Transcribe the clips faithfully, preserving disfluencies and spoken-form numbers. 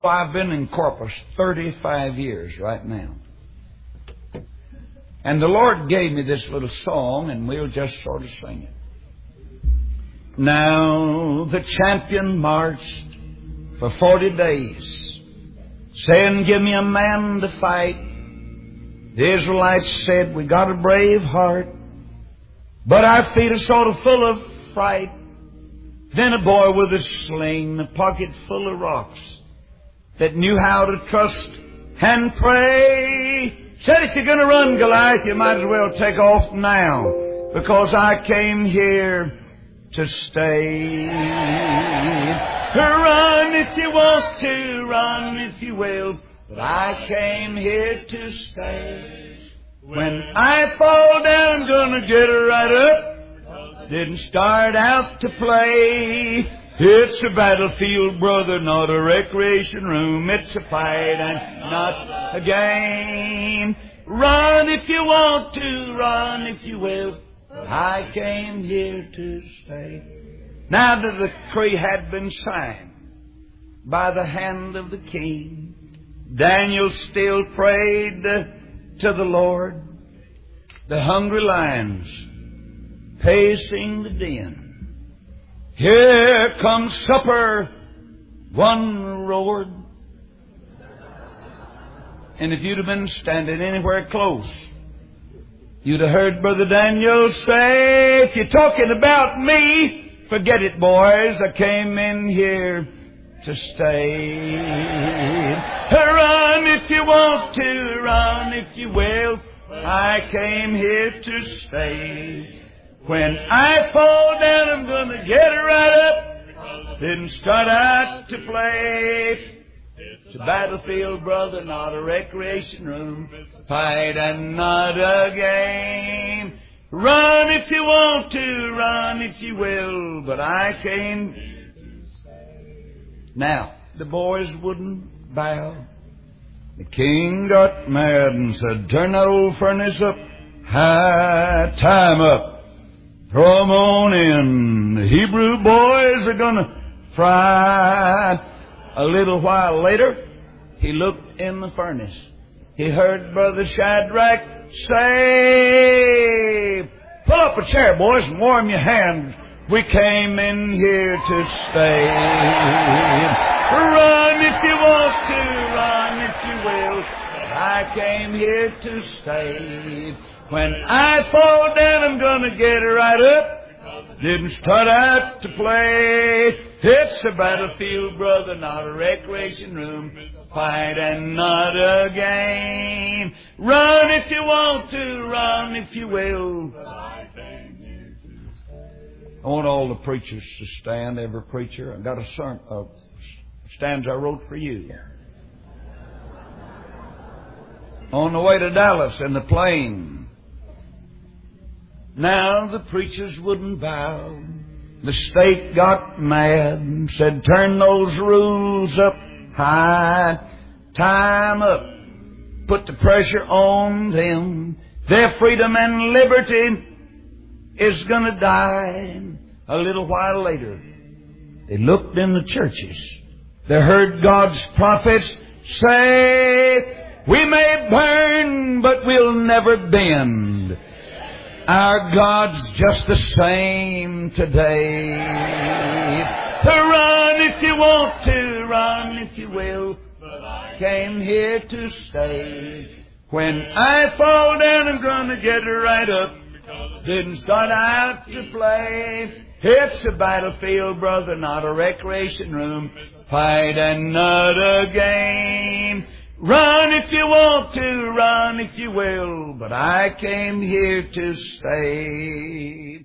I've been in Corpus thirty-five years right now. And the Lord gave me this little song, and we'll just sort of sing it. Now the champion marched for forty days, saying, give me a man to fight. The Israelites said, we got a brave heart, but our feet are sort of full of fright. Then a boy with a sling, a pocket full of rocks, that knew how to trust and pray, said, if you're going to run, Goliath, you might as well take off now, because I came here to stay. Run if you want to, run if you will, but I came here to stay. When I fall down, I'm going to get right up. Didn't start out to play. It's a battlefield, brother, not a recreation room. It's a fight and not a game. Run if you want to, run if you will. I came here to stay. Now the decree had been signed by the hand of the king. Daniel still prayed to the Lord. The hungry lions pacing the den. Here comes supper, one roared. And if you'd have been standing anywhere close, you'd have heard Brother Daniel say, if you're talking about me, forget it, boys. I came in here to stay. Run if you want to, run if you will. I came here to stay. When I fall down, I'm going to get right up. Didn't start out to play. It's a battlefield, brother, not a recreation room. Fight and not a game. Run if you want to, run if you will, but I came. Now, the boys wouldn't bow. The king got mad and said, turn that old furnace up high, tie 'em up. Throw 'em on in. The Hebrew boys are going to fry. A little while later, he looked in the furnace. He heard Brother Shadrach say, pull up a chair, boys, and warm your hands. We came in here to stay. Run if you want to, run if you will. I came here to stay. When I fall down, I'm going to get right up. Didn't start out to play. It's a battlefield, brother, not a recreation room. Fight and not a game. Run if you want to, run if you will. I want all the preachers to stand, every preacher. I've got a, sermon, a stanza I wrote for you. On the way to Dallas in the plane. Now the preachers wouldn't bow. The state got mad and said, turn those rules up high, tie 'em up, put the pressure on them. Their freedom and liberty is going to die. A little while later, they looked in the churches. They heard God's prophets say, we may burn, but we'll never bend. Our God's just the same today. Run if you want to, run if you will. But I came here to stay. When I fall down, I'm going to get right up. Didn't start out to play. It's a battlefield, brother, not a recreation room. Fight and not a game. Run if you want to, run if you will, but I came here to stay.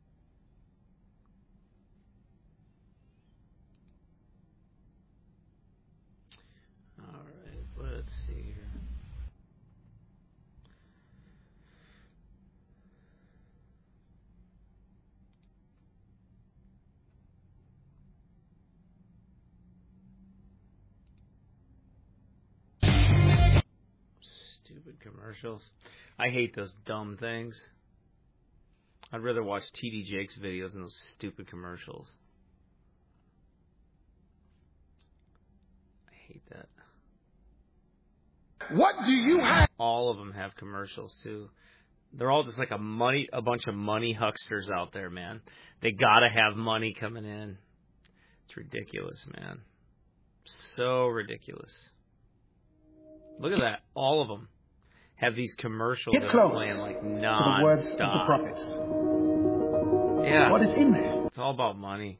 All right, let's see here. Stupid commercials. I hate those dumb things. I'd rather watch T D Jakes videos than those stupid commercials. I hate that. What do you have? All of them have commercials too. They're all just like a money, a bunch of money hucksters out there, man. They gotta have money coming in. It's ridiculous, man. So ridiculous. Look at that. All of them have these commercials Get that close are playing like to the words of the non-stop. prophets. Yeah. What is in there? It's all about money.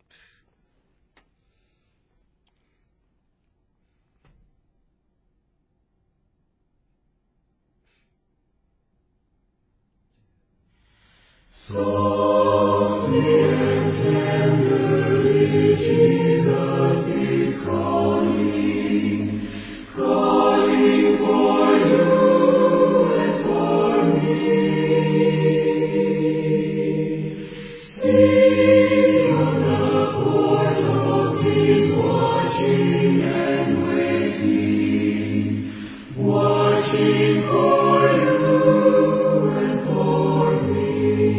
Softly and tenderly Jesus is calling, calling for you and for me. See on the portals he's watching and waiting, watching for you and for me.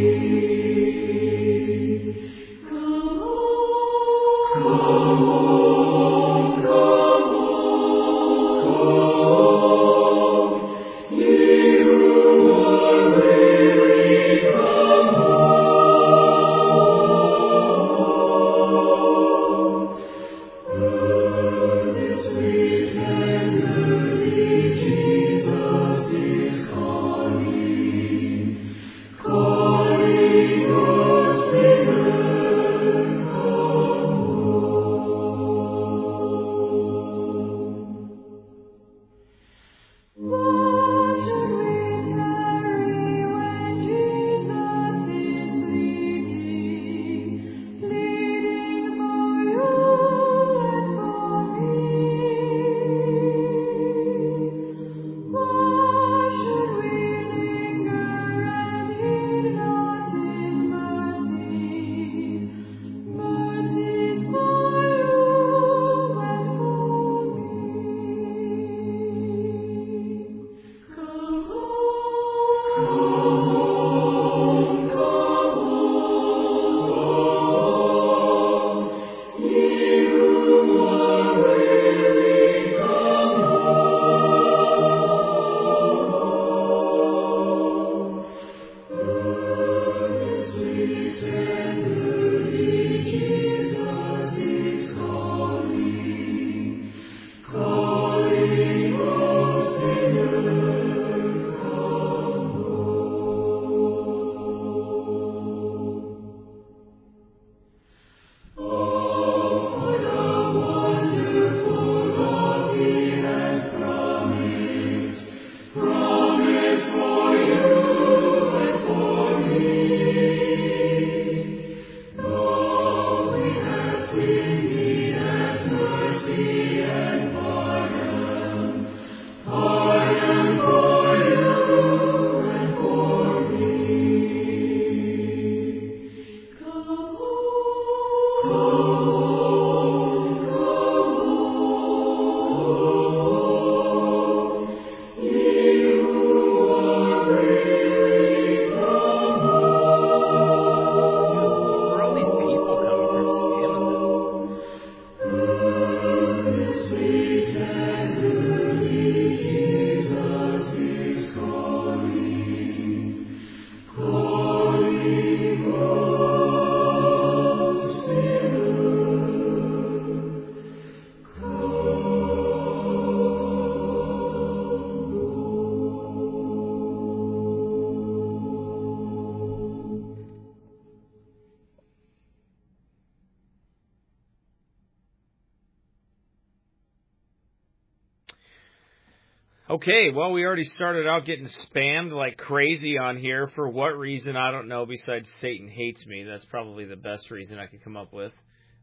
Okay, well, we already started out getting spammed like crazy on here. For what reason, I don't know, besides Satan hates me. That's probably the best reason I could come up with,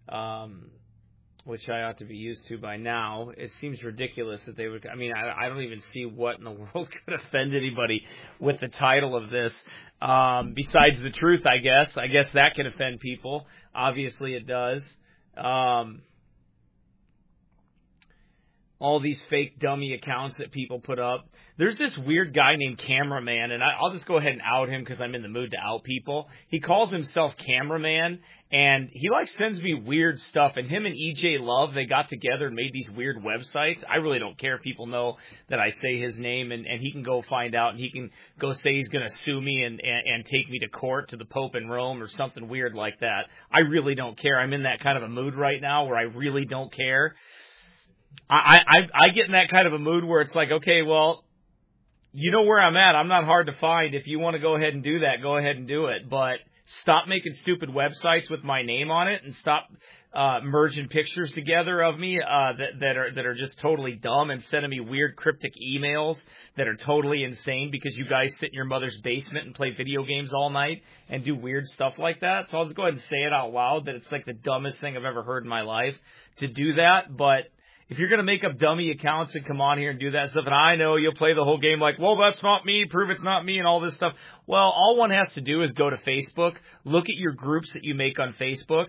um, which I ought to be used to by now. It seems ridiculous that they would... I mean, I, I don't even see what in the world could offend anybody with the title of this, um, besides the truth, I guess. I guess that can offend people. Obviously, it does. Um... all these fake dummy accounts that people put up. There's this weird guy named Cameraman, and I, I'll just go ahead and out him because I'm in the mood to out people. He calls himself Cameraman, and he like sends me weird stuff. And him and E J Love, they got together and made these weird websites. I really don't care if people know that I say his name, and, and he can go find out, and he can go say he's going to sue me and, and, and take me to court to the Pope in Rome or something weird like that. I really don't care. I'm in that kind of a mood right now where I really don't care. I, I I get in that kind of a mood where it's like, okay, well, you know where I'm at. I'm not hard to find. If you want to go ahead and do that, go ahead and do it. But stop making stupid websites with my name on it, and stop uh, merging pictures together of me uh, that that are that are just totally dumb, and sending me weird cryptic emails that are totally insane because you guys sit in your mother's basement and play video games all night and do weird stuff like that. So I'll just go ahead and say it out loud that it's like the dumbest thing I've ever heard in my life to do that. But if you're going to make up dummy accounts and come on here and do that stuff, and I know you'll play the whole game like, well, that's not me, prove it's not me, and all this stuff. Well, all one has to do is go to Facebook, look at your groups that you make on Facebook,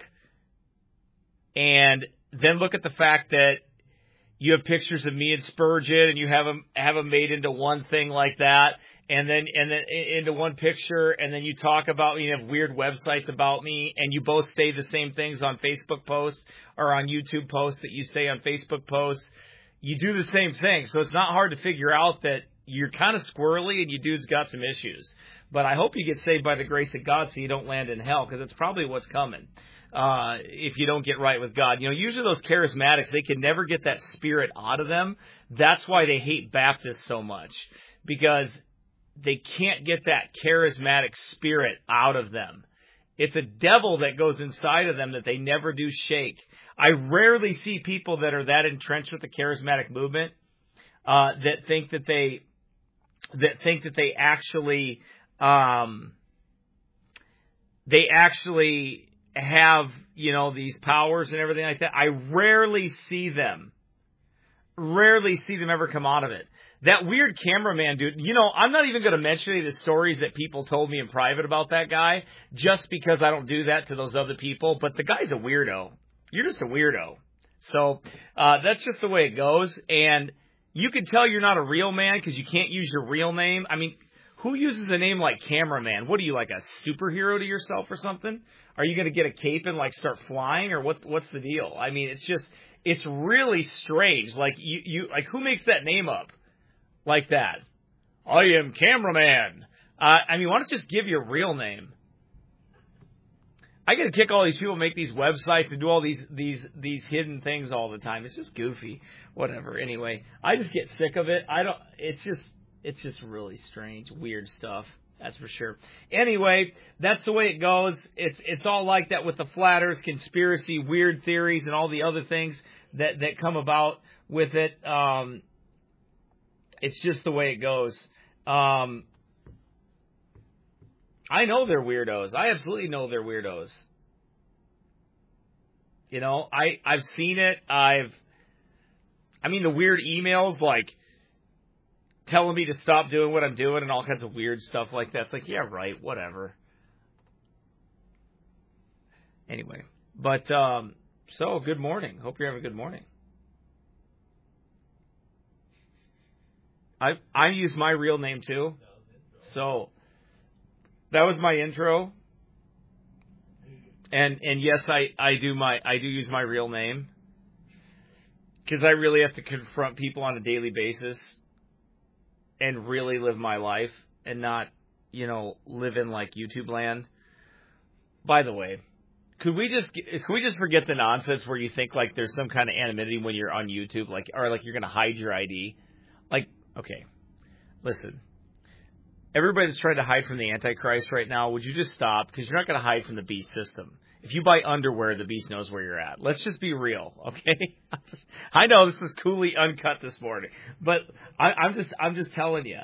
and then look at the fact that you have pictures of me and Spurgeon, and you have them, have them made into one thing like that, and then and then into one picture, and then you talk about, you have weird websites about me, and you both say the same things on Facebook posts or on YouTube posts that you say on Facebook posts. You do the same thing, so it's not hard to figure out that you're kind of squirrely and you dudes got some issues. But I hope you get saved by the grace of God so you don't land in hell, because it's probably what's coming uh, if you don't get right with God. You know, usually those charismatics, they can never get that spirit out of them. That's why they hate Baptists so much, because they can't get that charismatic spirit out of them. It's a devil that goes inside of them that they never do shake. I rarely see people that are that entrenched with the charismatic movement uh, that think that they that think that they actually um, they actually have, you know, these powers and everything like that. I rarely see them. Rarely see them ever come out of it. That weird cameraman dude, you know, I'm not even going to mention any of the stories that people told me in private about that guy, just because I don't do that to those other people, but the guy's a weirdo. You're just a weirdo. So, uh, that's just the way it goes, and you can tell you're not a real man because you can't use your real name. I mean, who uses a name like Cameraman? What are you, like a superhero to yourself or something? Are you going to get a cape and, like, start flying, or what? What's the deal? I mean, it's just, it's really strange. Like, you, you like, who makes that name up like that? I am Cameraman. Uh, I mean, why don't you just give your real name? I got to kick all these people who make these websites and do all these these these hidden things all the time. It's just goofy. Whatever. Anyway, I just get sick of it. I don't. It's just it's just really strange, weird stuff. That's for sure. Anyway, that's the way it goes. It's it's all like that with the flat Earth conspiracy, weird theories, and all the other things that that come about with it. Um, it's just the way it goes. Um, I know they're weirdos. I absolutely know they're weirdos. You know, I, I've seen it. I've, I mean, the weird emails, like, telling me to stop doing what I'm doing and all kinds of weird stuff like that. It's like, yeah, right, whatever. Anyway, but, um, so, good morning. Hope you're having a good morning. I, I use my real name, too. So, that was my intro, and and yes, I, I do my I do use my real name, because I really have to confront people on a daily basis, and really live my life, and not, you know, live in like YouTube land. By the way, could we just could we just forget the nonsense where you think like there's some kind of anonymity when you're on YouTube, like, or like you're gonna hide your I D, like, okay, listen. Everybody that's trying to hide from the Antichrist right now, would you just stop? Because you're not going to hide from the beast system. If you buy underwear, the beast knows where you're at. Let's just be real, okay? I know this is coolly uncut this morning, but I, I'm just I'm just telling you.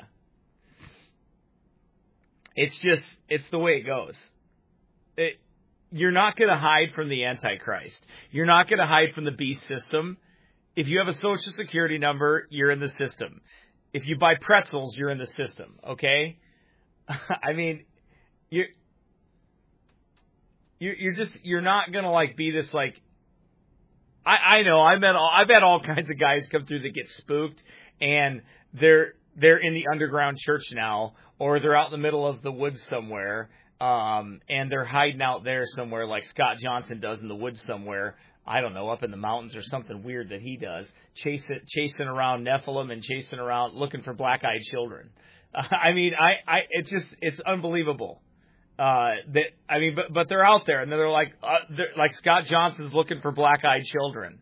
It's just, it's the way it goes. It, you're not going to hide from the Antichrist. You're not going to hide from the beast system. If you have a social security number, you're in the system. If you buy pretzels, you're in the system, okay? I mean, you're, you're, you're just, you're not going to, like, be this, like, I, I know. I met all. I've had all kinds of guys come through that get spooked, and they're they're in the underground church now, or they're out in the middle of the woods somewhere, um, and they're hiding out there somewhere, like Scott Johnson does in the woods somewhere. I don't know, up in the mountains or something weird that he does, chasing chasing around Nephilim and chasing around looking for black-eyed children. Uh, I mean, I, I it's just it's unbelievable. Uh, that I mean, but but they're out there and they're like uh, they're, like Scott Johnson's looking for black-eyed children.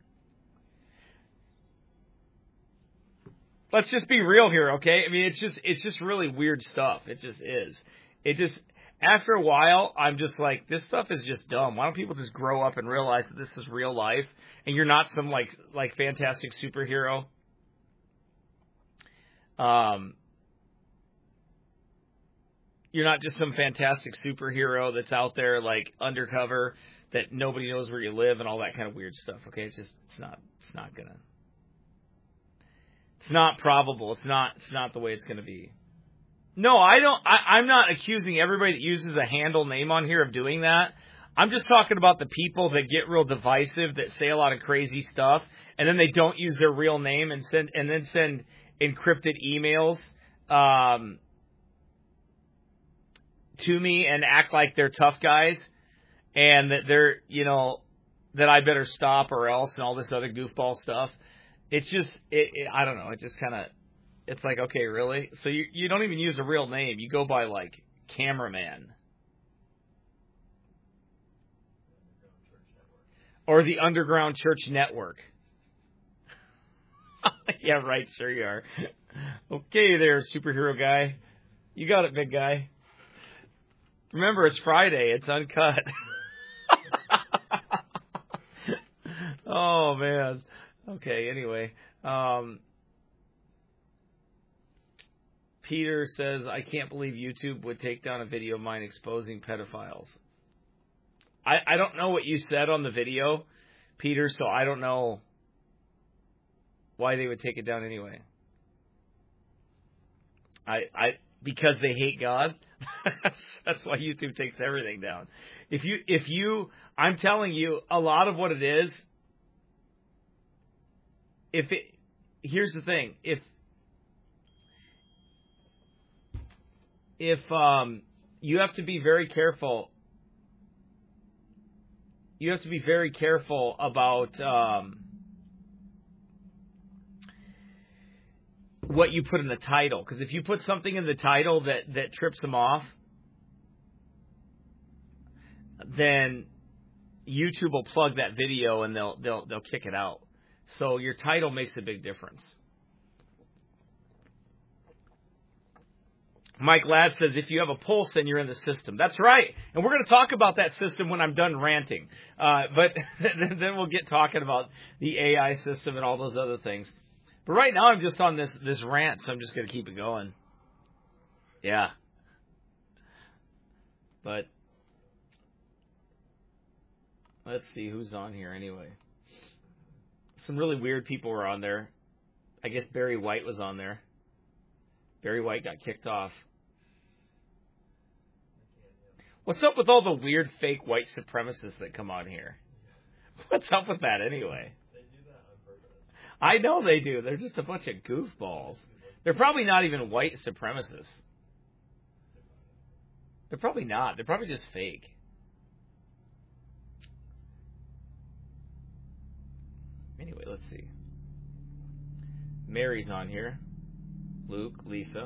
Let's just be real here, okay? I mean, it's just it's just really weird stuff. It just is. It just after a while, I'm just like, this stuff is just dumb. Why don't people just grow up and realize that this is real life and you're not some like like fantastic superhero? Um. You're not just some fantastic superhero that's out there like undercover that nobody knows where you live and all that kind of weird stuff. Okay, it's just it's not it's not gonna it's not probable. It's not it's not the way it's gonna be. No, I don't. I, I'm not accusing everybody that uses a handle name on here of doing that. I'm just talking about the people that get real divisive, that say a lot of crazy stuff, and then they don't use their real name and send and then send encrypted emails. Um, to me and act like they're tough guys and that they're, you know, that I better stop or else and all this other goofball stuff. It's just, it, it, I don't know. It just kind of, it's like, okay, really? So you, you don't even use a real name. You go by like cameraman or the Underground Church Network. Yeah, right. Sure you are. Okay there, superhero guy. You got it, big guy. Remember, it's Friday. It's uncut. Oh, man. Okay, anyway. Um, Peter says, I can't believe YouTube would take down a video of mine exposing pedophiles. I, I don't know what you said on the video, Peter, so I don't know why they would take it down anyway. I I because they hate God. That's why YouTube takes everything down. If you, if you, I'm telling you, a lot of what it is, if it, here's the thing, if, if, um, you have to be very careful, you have to be very careful about, um, what you put in the title, because if you put something in the title that, that trips them off, then YouTube will plug that video and they'll they'll they'll kick it out. So your title makes a big difference. Mike Ladd says, if you have a pulse, then you're in the system. That's right. And we're going to talk about that system when I'm done ranting. Uh, but then we'll get talking about the A I system and all those other things. But right now I'm just on this, this rant, so I'm just going to keep it going. Yeah. But let's see who's on here anyway. Some really weird people were on there. I guess Barry White was on there. Barry White got kicked off. What's up with all the weird fake white supremacists that come on here? What's up with that anyway? I know they do. They're just a bunch of goofballs. They're probably not even white supremacists. They're probably not. They're probably just fake. Anyway, let's see. Mary's on here. Luke, Lisa.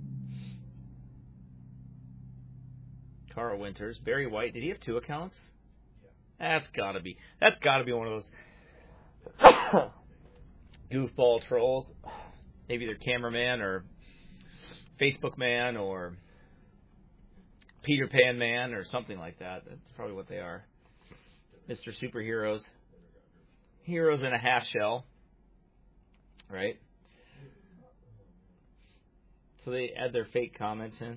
Carl Winters. Barry White. Did he have two accounts? Yeah. That's gotta be. That's gotta be one of those goofball trolls. Maybe they're cameraman or Facebook man or Peter Pan man or something like that. That's probably what they are. Mister Superheroes. Heroes in a half shell. Right? So they add their fake comments in.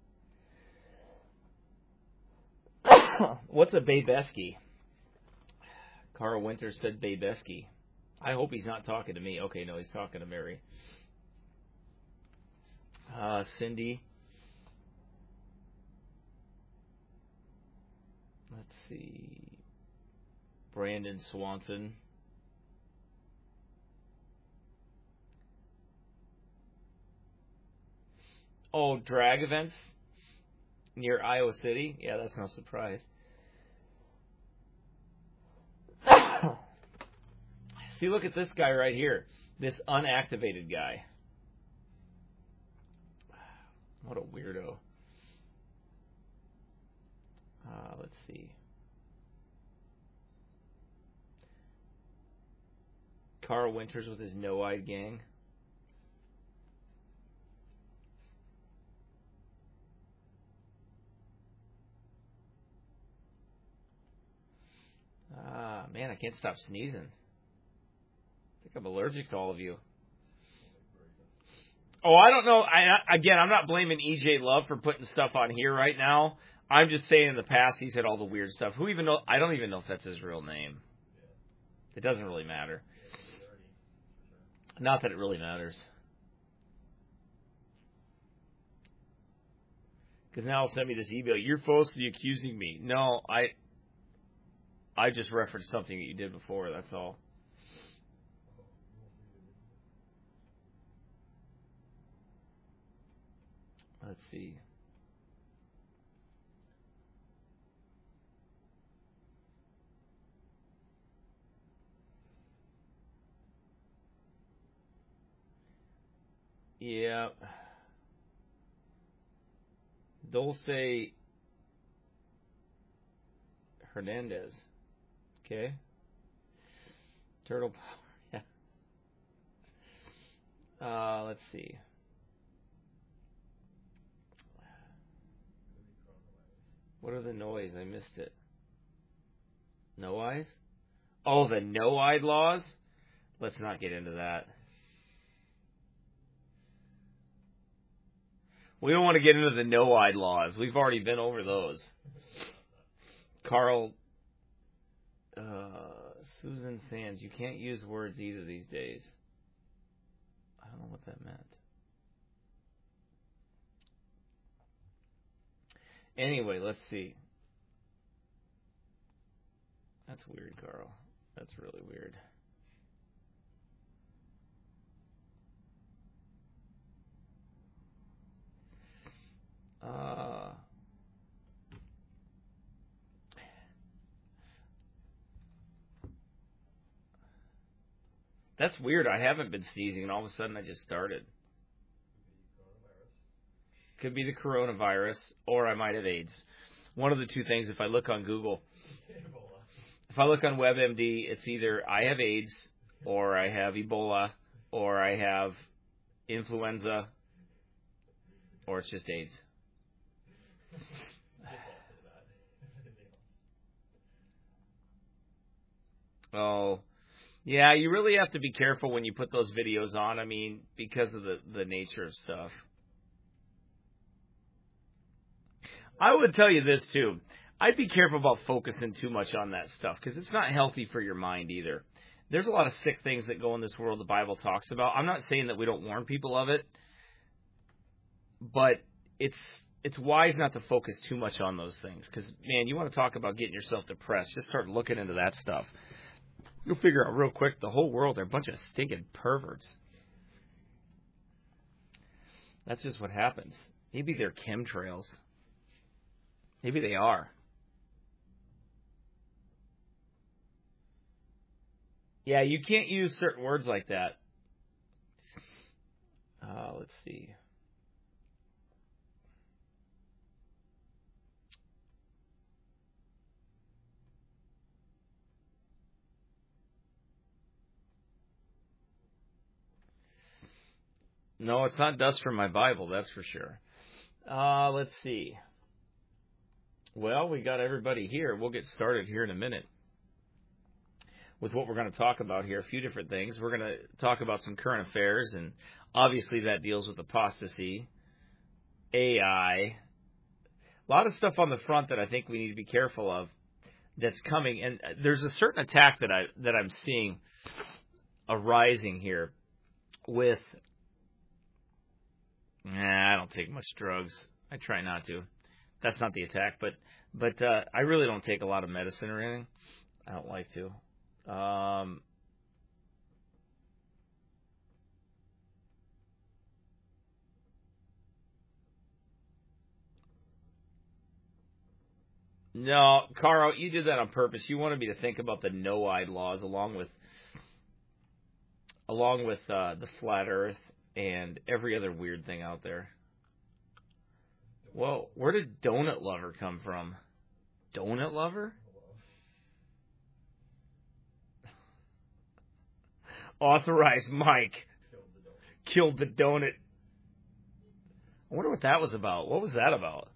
What's a Babeski? Carl Winters said Babeski. I hope he's not talking to me. Okay, no, he's talking to Mary. Uh, Cindy. Let's see. Brandon Swanson. Oh, drag events near Iowa City? Yeah, that's no surprise. See, look at this guy right here. This unactivated guy. What a weirdo. Uh, let's see. Carl Winters with his no-eyed gang. Ah, man, I can't stop sneezing. I think I'm allergic to all of you. Oh, I don't know. I again, I'm not blaming E J Love for putting stuff on here right now. I'm just saying in the past he's had all the weird stuff. Who even know? I don't even know if that's his real name. It doesn't really matter. Not that it really matters. Because now he'll send me this email. You're falsely accusing me. No, I I just referenced something that you did before. That's all. Let's see. Yeah. Dulce Hernandez. Okay. Turtle Power. Yeah. Uh, let's see. What are the noise? I missed it. No eyes? Oh, the no-eyed laws? Let's not get into that. We don't want to get into the no-eyed laws. We've already been over those. Carl, uh, Susan Sands, you can't use words either these days. I don't know what that meant. Anyway, let's see. That's weird, Carl. That's really weird. Uh, that's weird. I haven't been sneezing, and all of a sudden I just started. Could be the coronavirus, or I might have AIDS. One of the two things, if I look on Google. If I look on WebMD, it's either I have AIDS, or I have Ebola, or I have influenza, or it's just AIDS. Oh, yeah, you really have to be careful when you put those videos on, I mean, because of the, the nature of stuff. I would tell you this, too. I'd be careful about focusing too much on that stuff, because it's not healthy for your mind either. There's a lot of sick things that go in this world the Bible talks about. I'm not saying that we don't warn people of it, but it's it's wise not to focus too much on those things, because, man, you want to talk about getting yourself depressed, just start looking into that stuff. You'll figure out real quick the whole world, they're a bunch of stinking perverts. That's just what happens. Maybe they're chemtrails. Maybe they are. Yeah, you can't use certain words like that. Uh, let's see. No, it's not dust from my Bible, that's for sure. Uh, let's see. Well, we got everybody here. We'll get started here in a minute with what we're going to talk about here. A few different things. We're going to talk about some current affairs, and obviously that deals with apostasy, A I, a lot of stuff on the front that I think we need to be careful of that's coming. And there's a certain attack that I that I'm seeing arising here with. Nah, I don't take much drugs. I try not to. That's not the attack, but but uh, I really don't take a lot of medicine or anything. I don't like to. Um, No, Carl, you did that on purpose. You wanted me to think about the no-eyed laws along with along with uh, the flat Earth and every other weird thing out there. Whoa, where did Donut Lover come from? Donut Lover? Authorized Mike killed the donut. I wonder what that was about. What was that about?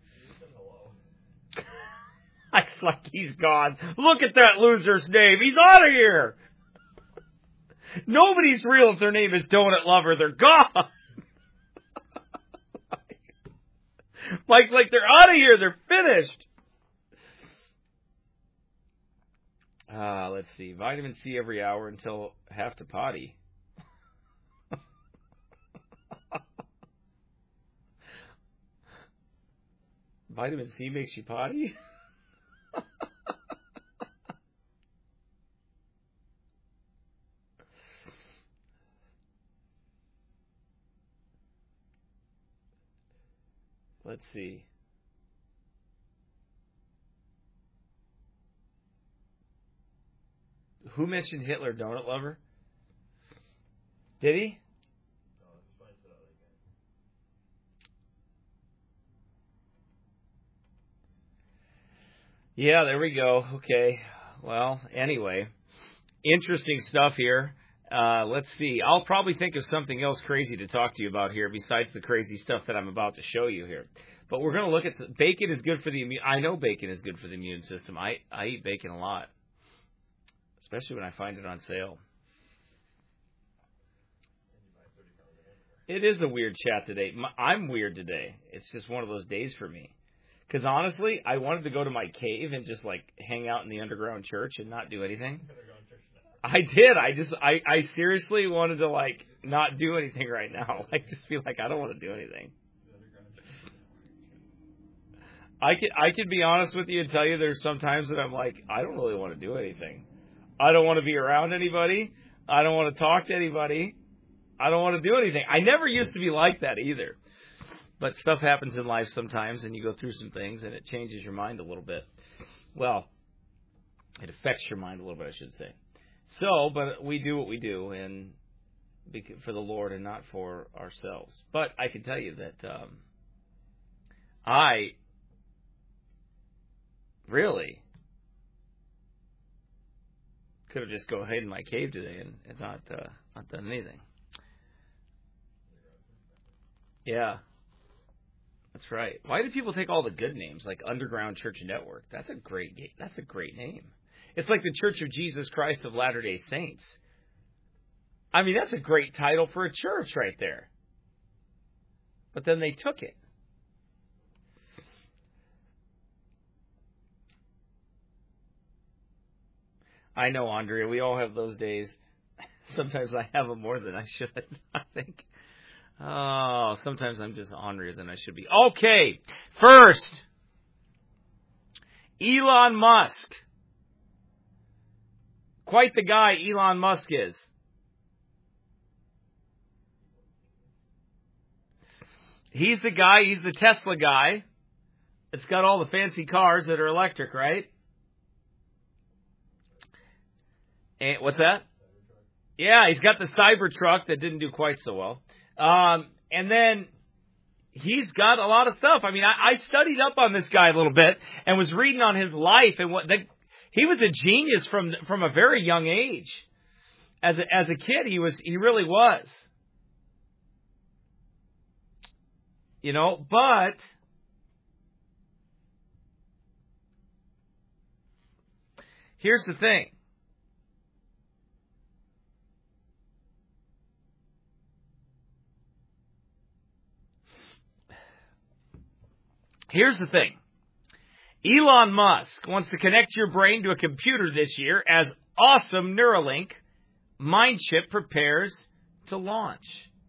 It's like he's gone. Look at that loser's name. He's out of here. Nobody's real if their name is Donut Lover. They're gone. Mike's like, they're out of here. They're finished. Uh, let's see. Vitamin C every hour until have to potty. Vitamin C makes you potty? Let's see. Who mentioned Hitler, Donut Lover? Did he? Yeah, there we go. Okay. Well, anyway, interesting stuff here. Uh, let's see. I'll probably think of something else crazy to talk to you about here besides the crazy stuff that I'm about to show you here. But we're going to look at some, bacon is good for the immune. I know bacon is good for the immune system. I, I eat bacon a lot, especially when I find it on sale. It is a weird chat today. I'm weird today. It's just one of those days for me. Because honestly, I wanted to go to my cave and just like hang out in the underground church and not do anything. I did. I just, I, I seriously wanted to like not do anything right now. Like just feel like I don't want to do anything. I can, I can be honest with you and tell you there's some times that I'm like, I don't really want to do anything. I don't want to be around anybody. I don't want to talk to anybody. I don't want to do anything. I never used to be like that either. But stuff happens in life sometimes, and you go through some things, and it changes your mind a little bit. Well, it affects your mind a little bit, I should say. So, but we do what we do, and for the Lord and not for ourselves. But I can tell you that um, I really could have just go ahead in my cave today and, and not uh, not done anything. Yeah. That's right. Why do people take all the good names like Underground Church Network? That's a great that's a great name. It's like the Church of Jesus Christ of Latter-day Saints. I mean, that's a great title for a church right there. But then they took it. I know, Andrea, we all have those days. Sometimes I have them more than I should, I think. Oh, sometimes I'm just ornerier than I should be. Okay, first, Elon Musk. Quite the guy Elon Musk is. He's the guy, he's the Tesla guy. It's got all the fancy cars that are electric, right? And what's that? Yeah, he's got the Cybertruck that didn't do quite so well. Um, and then he's got a lot of stuff. I mean, I, I studied up on this guy a little bit and was reading on his life and what the, he was a genius from from a very young age. As a, as a kid, he was he really was. You know, but here's the thing. Here's the thing. Elon Musk wants to connect your brain to a computer this year as awesome Neuralink Mindchip prepares to launch.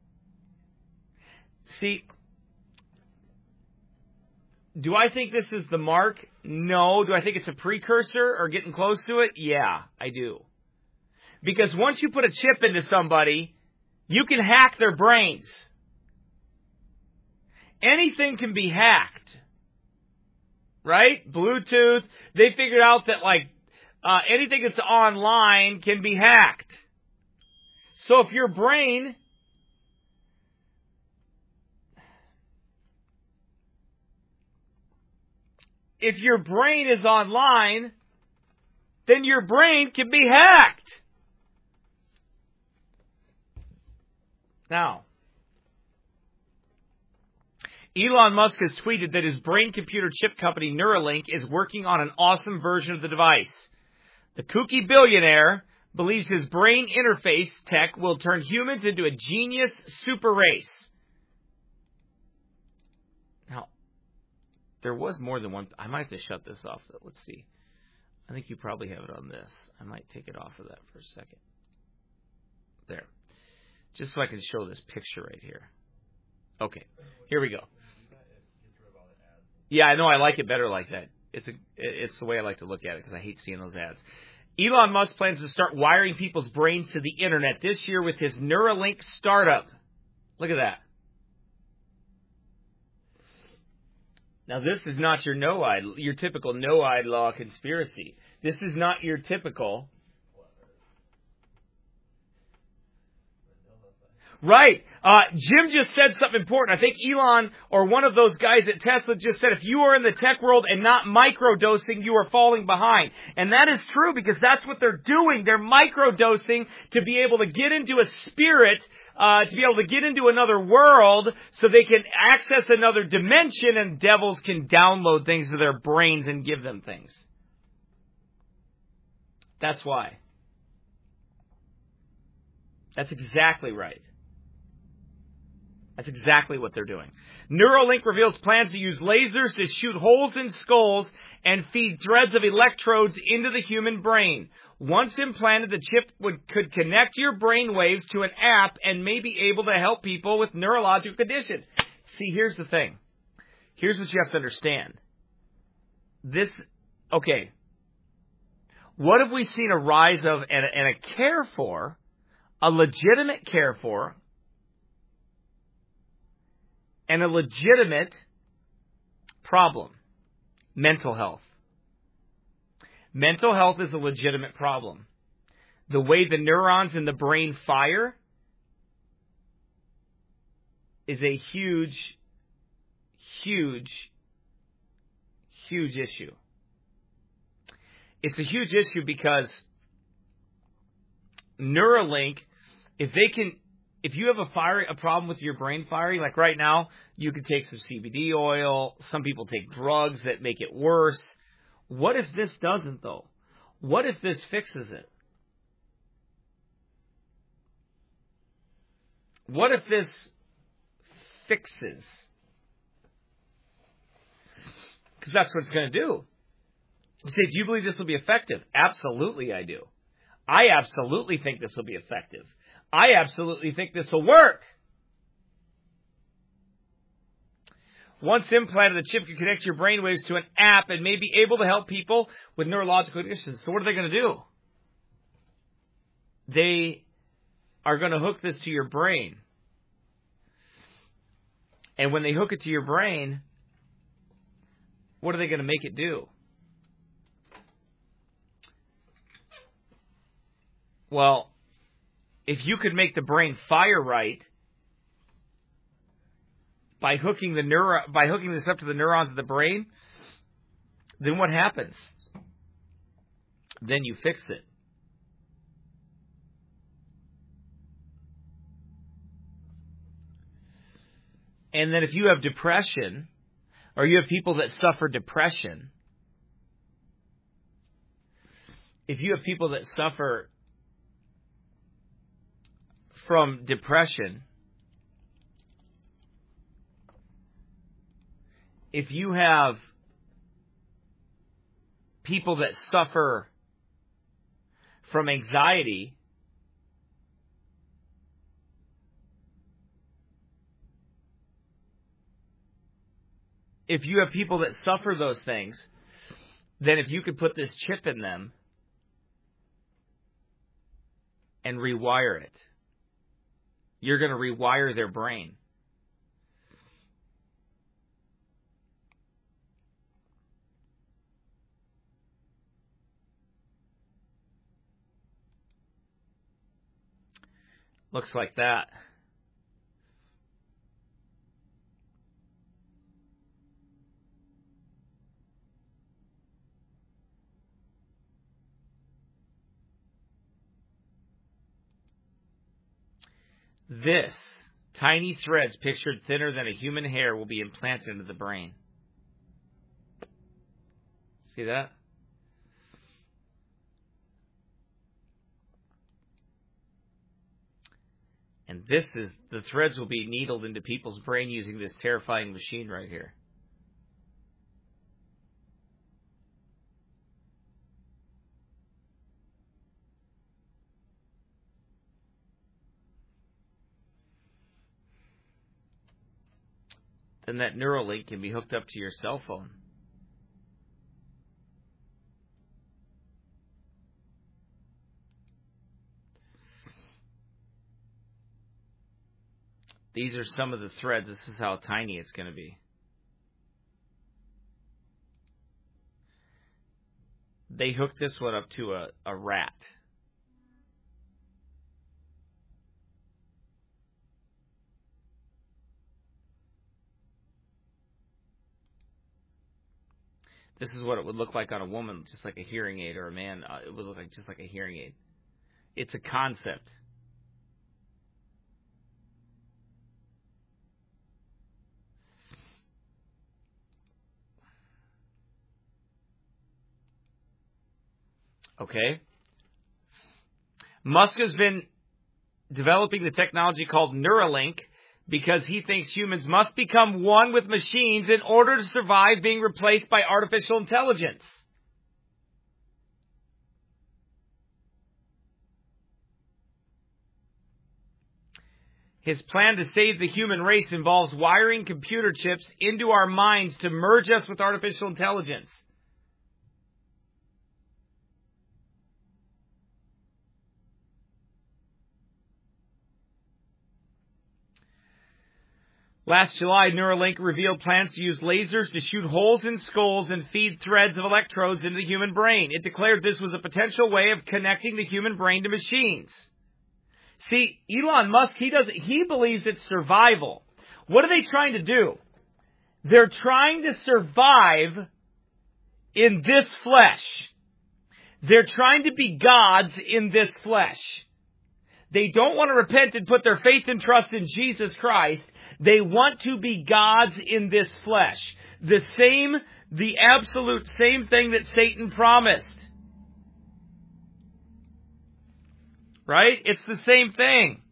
See, do I think this is the mark? No. Do I think it's a precursor or getting close to it? Yeah, I do. Because once you put a chip into somebody, you can hack their brains. Anything can be hacked. right? Bluetooth. They figured out that, like, uh, anything that's online can be hacked. So if your brain... If your brain is online, then your brain can be hacked. Now, Elon Musk has tweeted that his brain-computer chip company Neuralink is working on an awesome version of the device. The kooky billionaire believes his brain interface tech will turn humans into a genius super race. Now, there was more than one. I might have to shut this off, though. Let's see. I think you probably have it on this. I might take it off of that for a second. There. Just so I can show this picture right here. Okay. Here we go. Yeah, I know. I like it better like that. It's a, it's the way I like to look at it because I hate seeing those ads. Elon Musk plans to start wiring people's brains to the internet this year with his Neuralink startup. Look at that. Now, this is not your no-eye, your typical no-eye law conspiracy. This is not your typical... Right. Uh, Jim just said something important. I think Elon or one of those guys at Tesla just said if you are in the tech world and not microdosing, you are falling behind. And that is true because that's what they're doing. They're microdosing to be able to get into a spirit, uh, to be able to get into another world so they can access another dimension and devils can download things to their brains and give them things. That's why. That's exactly right. That's exactly what they're doing. Neuralink reveals plans to use lasers to shoot holes in skulls and feed threads of electrodes into the human brain. Once implanted, the chip would, could connect your brain waves to an app and may be able to help people with neurological conditions. See, here's the thing. Here's what you have to understand. This, okay. What have we seen a rise of and a, and a care for, a legitimate care for, and a legitimate problem? Mental health. Mental health is a legitimate problem. The way the neurons in the brain fire is a huge, huge, huge issue. It's a huge issue because Neuralink, if they can, if you have a fire, a problem with your brain firing, like right now, you could take some C B D oil. Some people take drugs that make it worse. What if this doesn't, though? What if this fixes it? What if this fixes? Because that's what it's going to do. You say, do you believe this will be effective? Absolutely, I do. I absolutely think this will be effective. I absolutely think this will work. Once implanted, the chip can connect your brainwaves to an app and may be able to help people with neurological conditions. So what are they going to do? They are going to hook this to your brain. And when they hook it to your brain, what are they going to make it do? Well, if you could make the brain fire right by hooking the neuro, by hooking this up to the neurons of the brain, then what happens? Then you fix it. And then if you have depression, or you have people that suffer depression, if you have people that suffer from depression, if you have people that suffer from anxiety, if you have people that suffer those things, then if you could put this chip in them and rewire it, you're going to rewire their brain. Looks like that. This, tiny threads pictured thinner than a human hair, will be implanted into the brain. See that? And this is, the threads will be needled into people's brain using this terrifying machine right here. Then that Neuralink can be hooked up to your cell phone. These are some of the threads. This is how tiny it's going to be. They hooked this one up to a, a rat. This is what it would look like on a woman, just like a hearing aid, or a man. Uh, it would look like just like a hearing aid. It's a concept. Okay. Musk has been developing the technology called Neuralink because he thinks humans must become one with machines in order to survive being replaced by artificial intelligence. His plan to save the human race involves wiring computer chips into our minds to merge us with artificial intelligence. Last July, Neuralink revealed plans to use lasers to shoot holes in skulls and feed threads of electrodes into the human brain. It declared this was a potential way of connecting the human brain to machines. See, Elon Musk, he does he believes it's survival. What are they trying to do? They're trying to survive in this flesh. They're trying to be gods in this flesh. They don't want to repent and put their faith and trust in Jesus Christ. They want to be gods in this flesh. The same, the absolute same thing that Satan promised. Right? It's the same thing.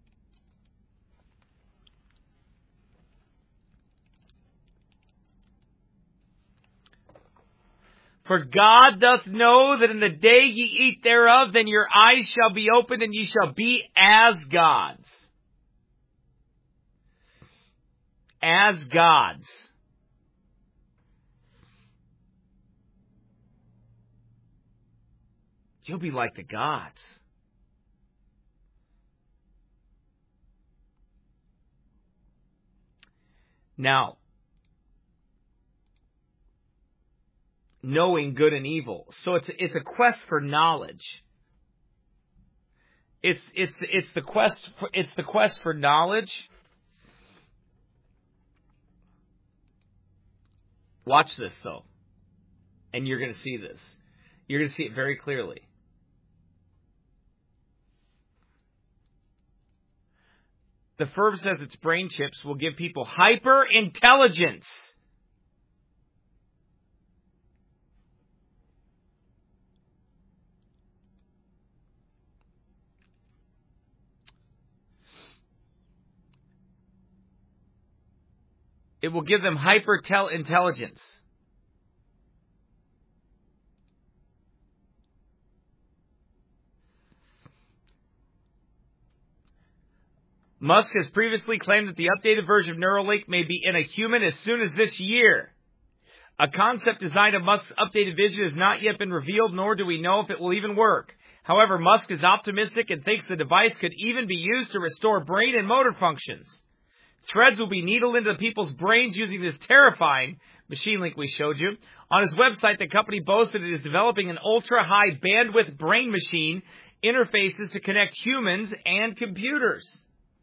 For God doth know that in the day ye eat thereof, then your eyes shall be opened, and ye shall be as gods. As gods. You'll be like the gods. Now, knowing good and evil. So it's it's a quest for knowledge. It's it's it's the quest for it's the quest for knowledge. Watch this though, and you're going to see this. You're going to see it very clearly. The firm says its brain chips will give people hyper intelligence. It will give them hyper intelligence. Musk has previously claimed that the updated version of Neuralink may be in a human as soon as this year. A concept design of Musk's updated vision has not yet been revealed, nor do we know if it will even work. However, Musk is optimistic and thinks the device could even be used to restore brain and motor functions. Threads will be needled into people's brains using this terrifying machine link we showed you. On his website, the company boasted it is developing an ultra-high bandwidth brain machine interfaces to connect humans and computers.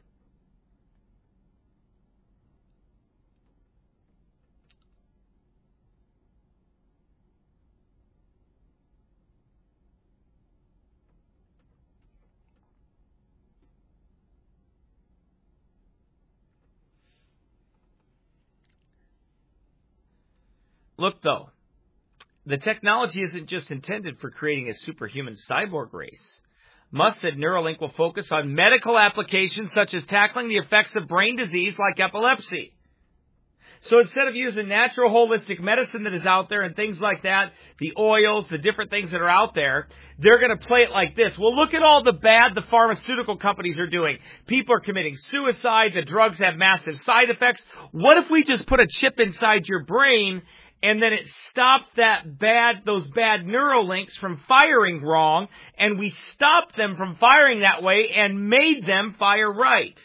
Look, though, the technology isn't just intended for creating a superhuman cyborg race. Musk said Neuralink will focus on medical applications such as tackling the effects of brain disease like epilepsy. So instead of using natural holistic medicine that is out there and things like that, the oils, the different things that are out there, they're going to play it like this. Well, look at all the bad the pharmaceutical companies are doing. People are committing suicide. The drugs have massive side effects. What if we just put a chip inside your brain and then it stopped that bad, those bad neural links from firing wrong, and we stopped them from firing that way and made them fire right?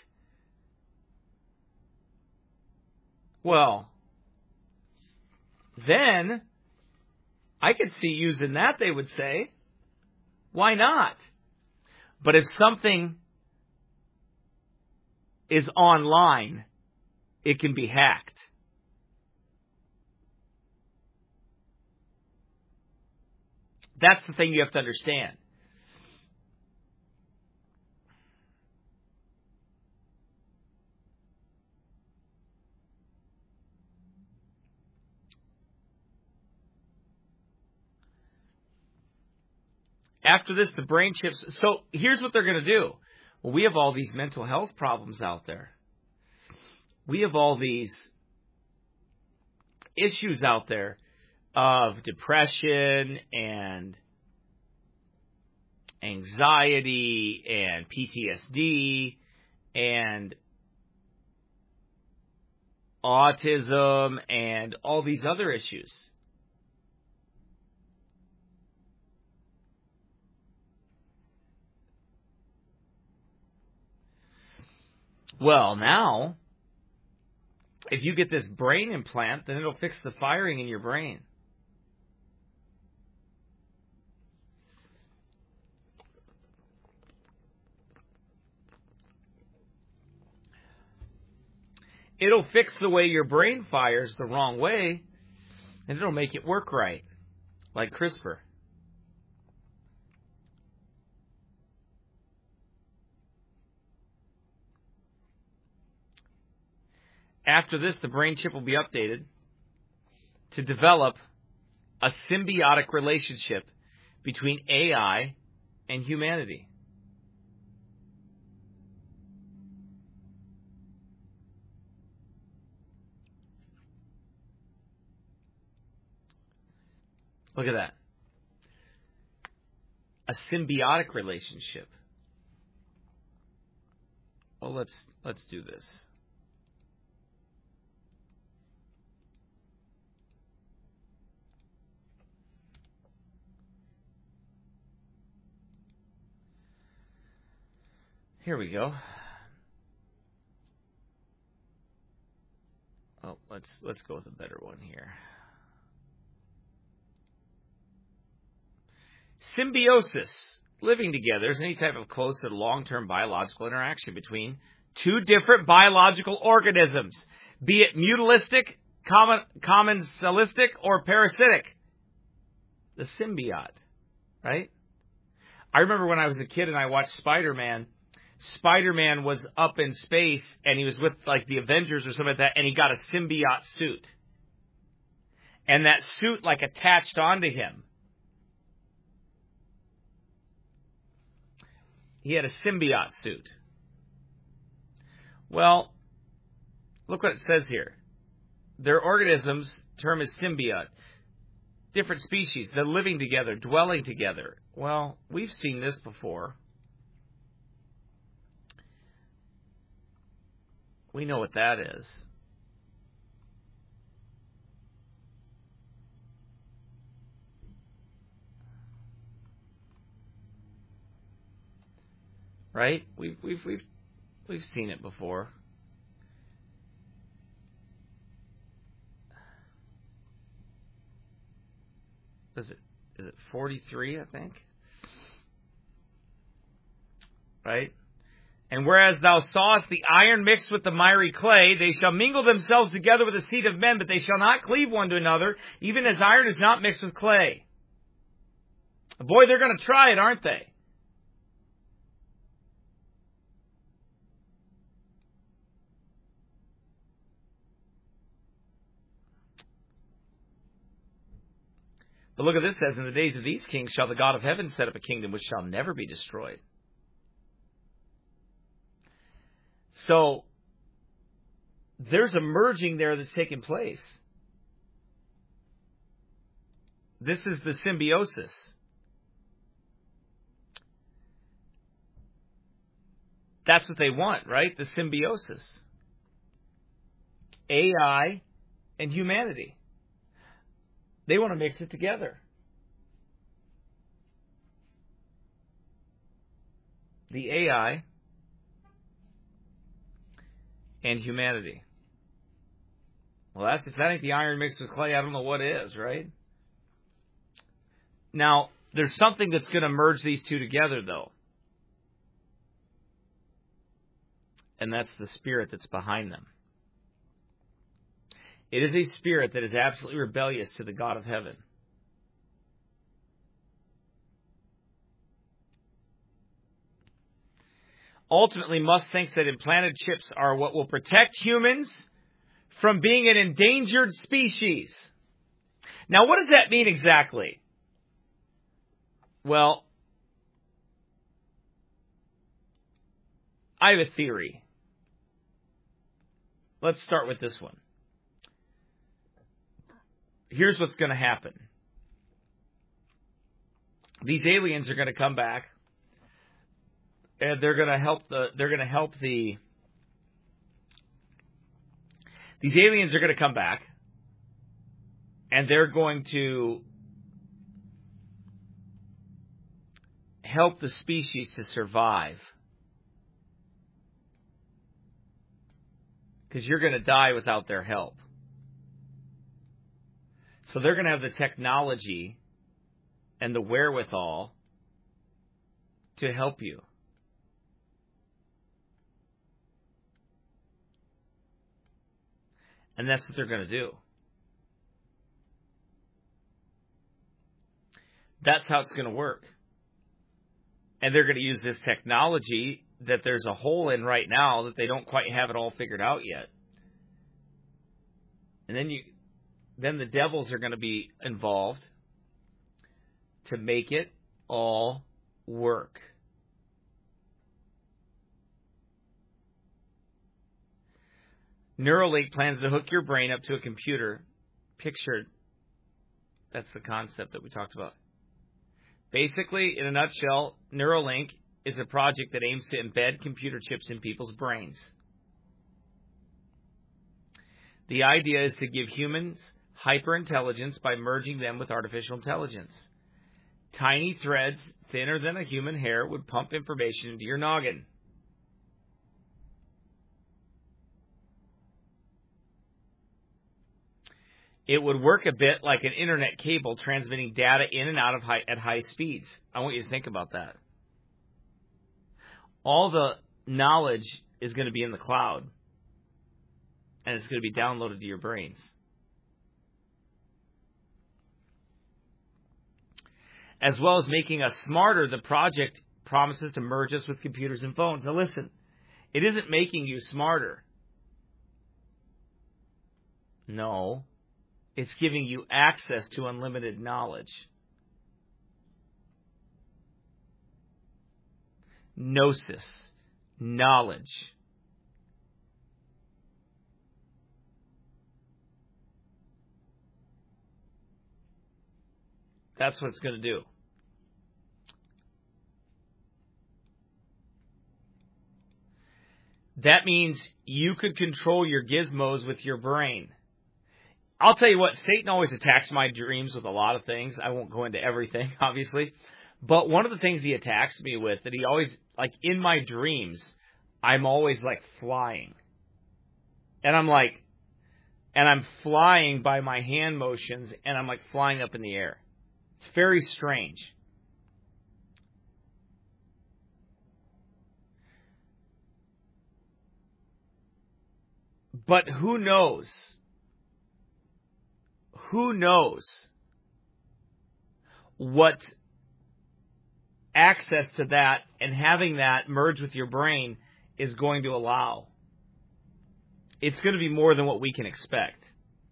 Well, then I could see using that, they would say. Why not? But if something is online, it can be hacked. That's the thing you have to understand. After this, the brain chips. So here's what they're going to do. Well, we have all these mental health problems out there. We have all these issues out there of depression and anxiety and P T S D and autism and all these other issues. Well, now, if you get this brain implant, then it'll fix the firing in your brain. It'll fix the way your brain fires the wrong way, and it'll make it work right, like CRISPR. After this, the brain chip will be updated to develop a symbiotic relationship between A I and humanity. Look at that. A symbiotic relationship. Well, let's let's do this. Here we go. Oh, let's let's go with a better one here. Symbiosis. Living together is any type of close and long-term biological interaction between two different biological organisms, be it mutualistic, common, commensalistic, or parasitic. The symbiote, right? I remember when I was a kid and I watched Spider-Man. Spider-Man was up in space and he was with like the Avengers or something like that, and he got a symbiote suit. And that suit like attached onto him. He had a symbiote suit. Well, look what it says here. Their organisms, term is symbiote. Different species, they're living together, dwelling together. Well, we've seen this before. We know what that is. Right? We've we've we've we've seen it before. Is it is it forty-three, I think? Right? And whereas thou sawest the iron mixed with the miry clay, they shall mingle themselves together with the seed of men, but they shall not cleave one to another, even as iron is not mixed with clay. Boy, they're going to try it, aren't they? But look at this, says, in the days of these kings shall the God of heaven set up a kingdom which shall never be destroyed. So, there's a merging there that's taking place. This is the symbiosis. That's what they want, right? The symbiosis. A I and humanity. They want to mix it together. The A I and humanity. Well, that's if that ain't the iron mixed with clay, I don't know what is, right? Now, there's something that's going to merge these two together, though. And that's the spirit that's behind them. It is a spirit that is absolutely rebellious to the God of heaven. Ultimately, Musk thinks that implanted chips are what will protect humans from being an endangered species. Now, what does that mean exactly? Well, I have a theory. Let's start with this one. Here's what's going to happen. These aliens are going to come back, and they're going to help the. They're going to help the. These aliens are going to come back, and they're going to help the species to survive. Because you're going to die without their help. So they're going to have the technology and the wherewithal to help you. And that's what they're going to do. That's how it's going to work. And they're going to use this technology that there's a hole in right now that they don't quite have it all figured out yet. And then you, then the devils are going to be involved to make it all work. Neuralink plans to hook your brain up to a computer. Pictured. That's the concept that we talked about. Basically, in a nutshell, Neuralink is a project that aims to embed computer chips in people's brains. The idea is to give humans hyperintelligence by merging them with artificial intelligence. Tiny threads, thinner than a human hair, would pump information into your noggin. It would work a bit like an internet cable transmitting data in and out of high, at high speeds. I want you to think about that. All the knowledge is going to be in the cloud, and it's going to be downloaded to your brains. As well as making us smarter, the project promises to merge us with computers and phones. Now listen, it isn't making you smarter. No. It's giving you access to unlimited knowledge. Gnosis. Knowledge. That's what it's going to do. That means you could control your gizmos with your brain. I'll tell you what, Satan always attacks my dreams with a lot of things. I won't go into everything, obviously. But one of the things he attacks me with, that he always, like in my dreams, I'm always like flying. And I'm like, and I'm flying by my hand motions, and I'm like flying up in the air. It's very strange. But who knows? Who knows what access to that and having that merge with your brain is going to allow? It's going to be more than what we can expect.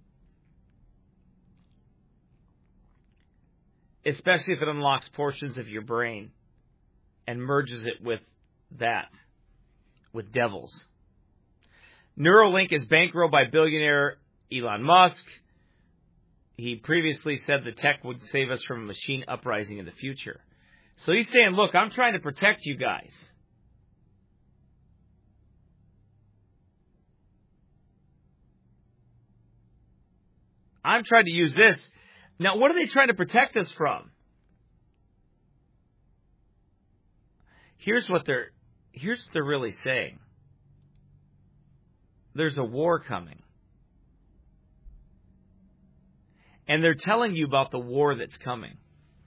Especially if it unlocks portions of your brain and merges it with that, with devils. Neuralink is bankrolled by billionaire Elon Musk. He previously said the tech would save us from a machine uprising in the future. So he's saying, look, I'm trying to protect you guys. I'm trying to use this. Now, what are they trying to protect us from? Here's what they're, here's what they're really saying. There's a war coming. And they're telling you about the war that's coming.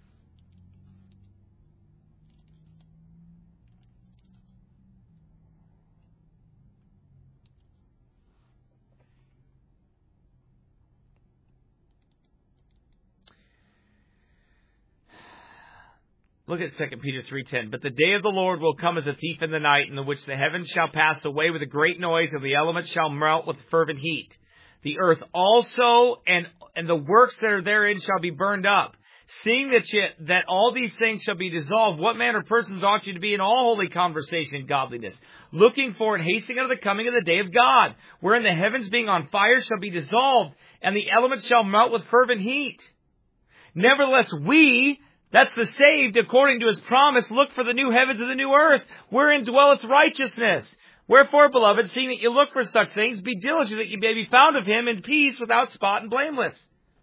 Look at Second Peter three ten. But the day of the Lord will come as a thief in the night, in which the heavens shall pass away with a great noise, and the elements shall melt with fervent heat. The earth also and and the works that are therein shall be burned up. Seeing that you, that all these things shall be dissolved, what manner of persons ought you to be in all holy conversation and godliness, looking for and hastening unto the coming of the day of God, wherein the heavens being on fire shall be dissolved, and the elements shall melt with fervent heat. Nevertheless, we, that's the saved, according to his promise, look for the new heavens and the new earth, wherein dwelleth righteousness. Wherefore, beloved, seeing that you look for such things, be diligent that you may be found of him in peace, without spot and blameless.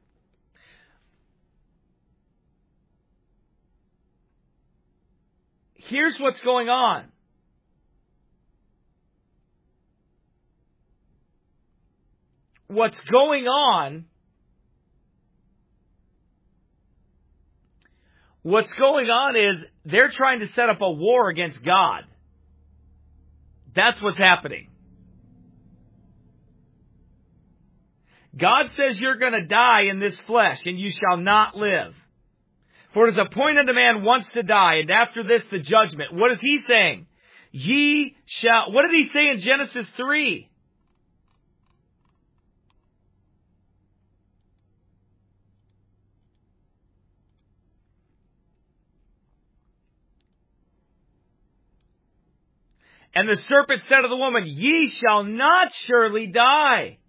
Here's what's going on. What's going on, what's going on is they're trying to set up a war against God. That's what's happening. God says you're going to die in this flesh, and you shall not live. For it is appointed unto man once to die, and after this the judgment. What is he saying? Ye shall... What did he say in Genesis three? And the serpent said to the woman, Ye shall not surely die.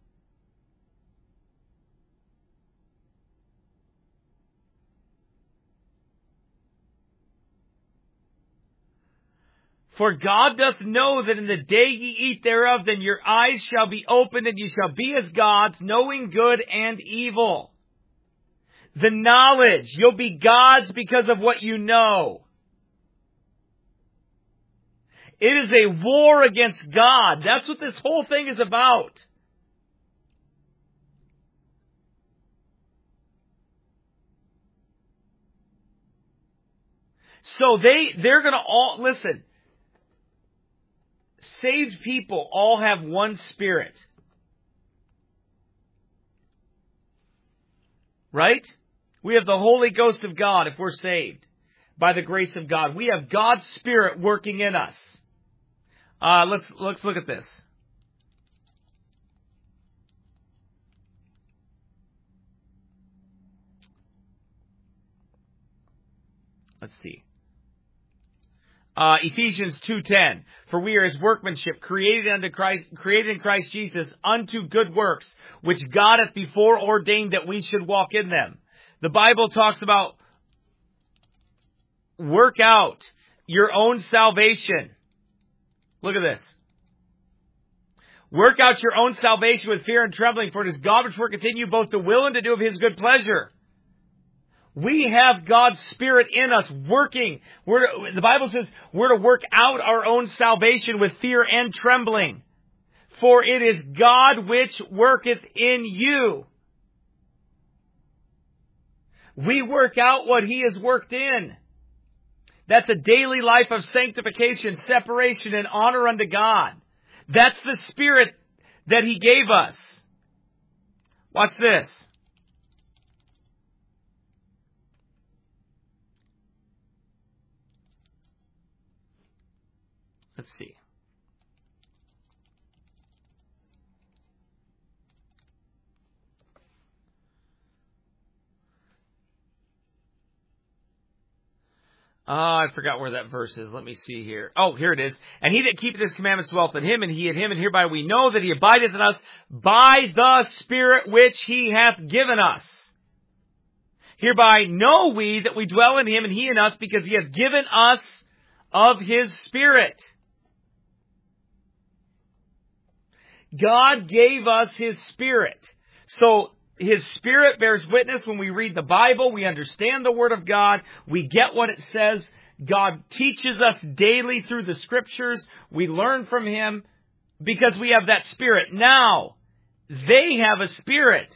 For God doth know that in the day ye eat thereof, then your eyes shall be opened, and ye shall be as gods, knowing good and evil. The knowledge. You'll be gods because of what you know. It is a war against God. That's what this whole thing is about. So they, they're going to all, listen, saved people all have one spirit. Right? We have the Holy Ghost of God if we're saved by the grace of God. We have God's Spirit working in us. Uh, let's, let's look at this. Let's see. Uh, Ephesians two ten. For we are his workmanship, created unto Christ, created in Christ Jesus unto good works, which God hath before ordained that we should walk in them. The Bible talks about work out your own salvation. Look at this. Work out your own salvation with fear and trembling, for it is God which worketh in you both to will and to do of his good pleasure. We have God's Spirit in us working. We're to, the Bible says we're to work out our own salvation with fear and trembling. For it is God which worketh in you. We work out what he has worked in. That's a daily life of sanctification, separation, and honor unto God. That's the Spirit. that He gave us. Watch this. Let's see. Oh, I forgot where that verse is. Let me see here. Oh, here it is. And he that keepeth his commandments dwelleth in him, and he in him, and hereby we know that he abideth in us by the Spirit which he hath given us. Hereby know we that we dwell in him, and he in us, because he hath given us of his Spirit. God gave us his Spirit. So, His Spirit bears witness when we read the Bible. We understand the Word of God. We get what it says. God teaches us daily through the Scriptures. We learn from Him because we have that Spirit. Now, they have a Spirit.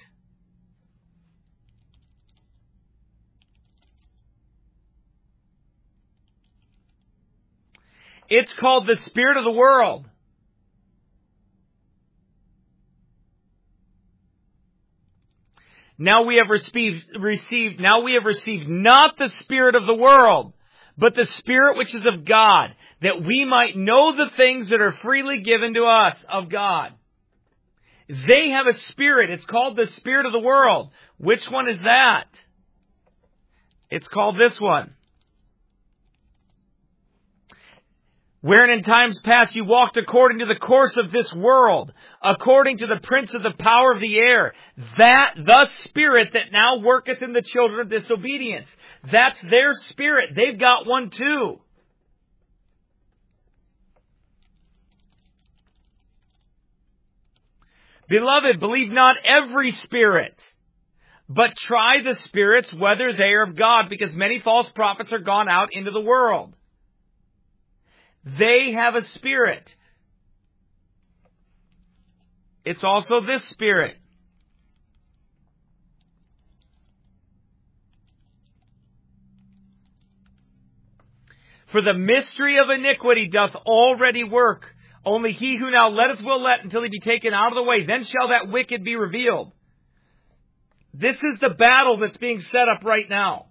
It's called the Spirit of the world. Now we have received, received, now we have received not the spirit of the world, but the Spirit which is of God, that we might know the things that are freely given to us of God. They have a spirit. It's called the spirit of the world. Which one is that? It's called this one. Wherein in times past you walked according to the course of this world, according to the prince of the power of the air, that the spirit that now worketh in the children of disobedience. That's their spirit. They've got one too. Beloved, believe not every spirit, but try the spirits whether they are of God, because many false prophets are gone out into the world. They have a spirit. It's also this spirit. For the mystery of iniquity doth already work. Only he who now letteth will let until he be taken out of the way. Then shall that wicked be revealed. This is the battle that's being set up right now.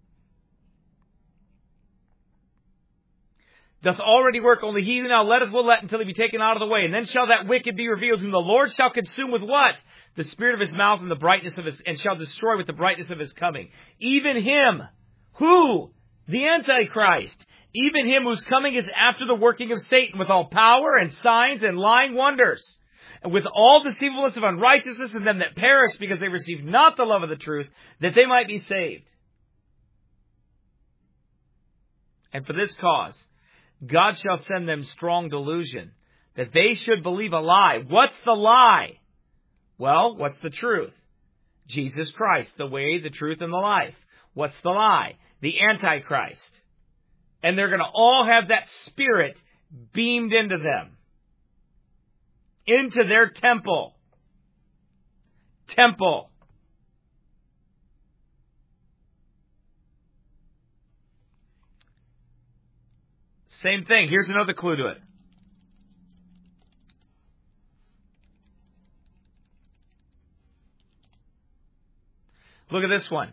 Doth already work, only he who now letteth will let until he be taken out of the way. And then shall that wicked be revealed, whom the Lord shall consume with what? The spirit of his mouth and the brightness of his, and shall destroy with the brightness of his coming. Even him, who? The Antichrist. Even him whose coming is after the working of Satan, with all power and signs and lying wonders, and with all deceivableness of unrighteousness in them that perish, because they receive not the love of the truth, that they might be saved. And for this cause, God shall send them strong delusion, that they should believe a lie. What's the lie? Well, what's the truth? Jesus Christ, the way, the truth, and the life. What's the lie? The Antichrist. And they're going to all have that spirit beamed into them. Into their temple. Temple. Same thing. Here's another clue to it. Look at this one.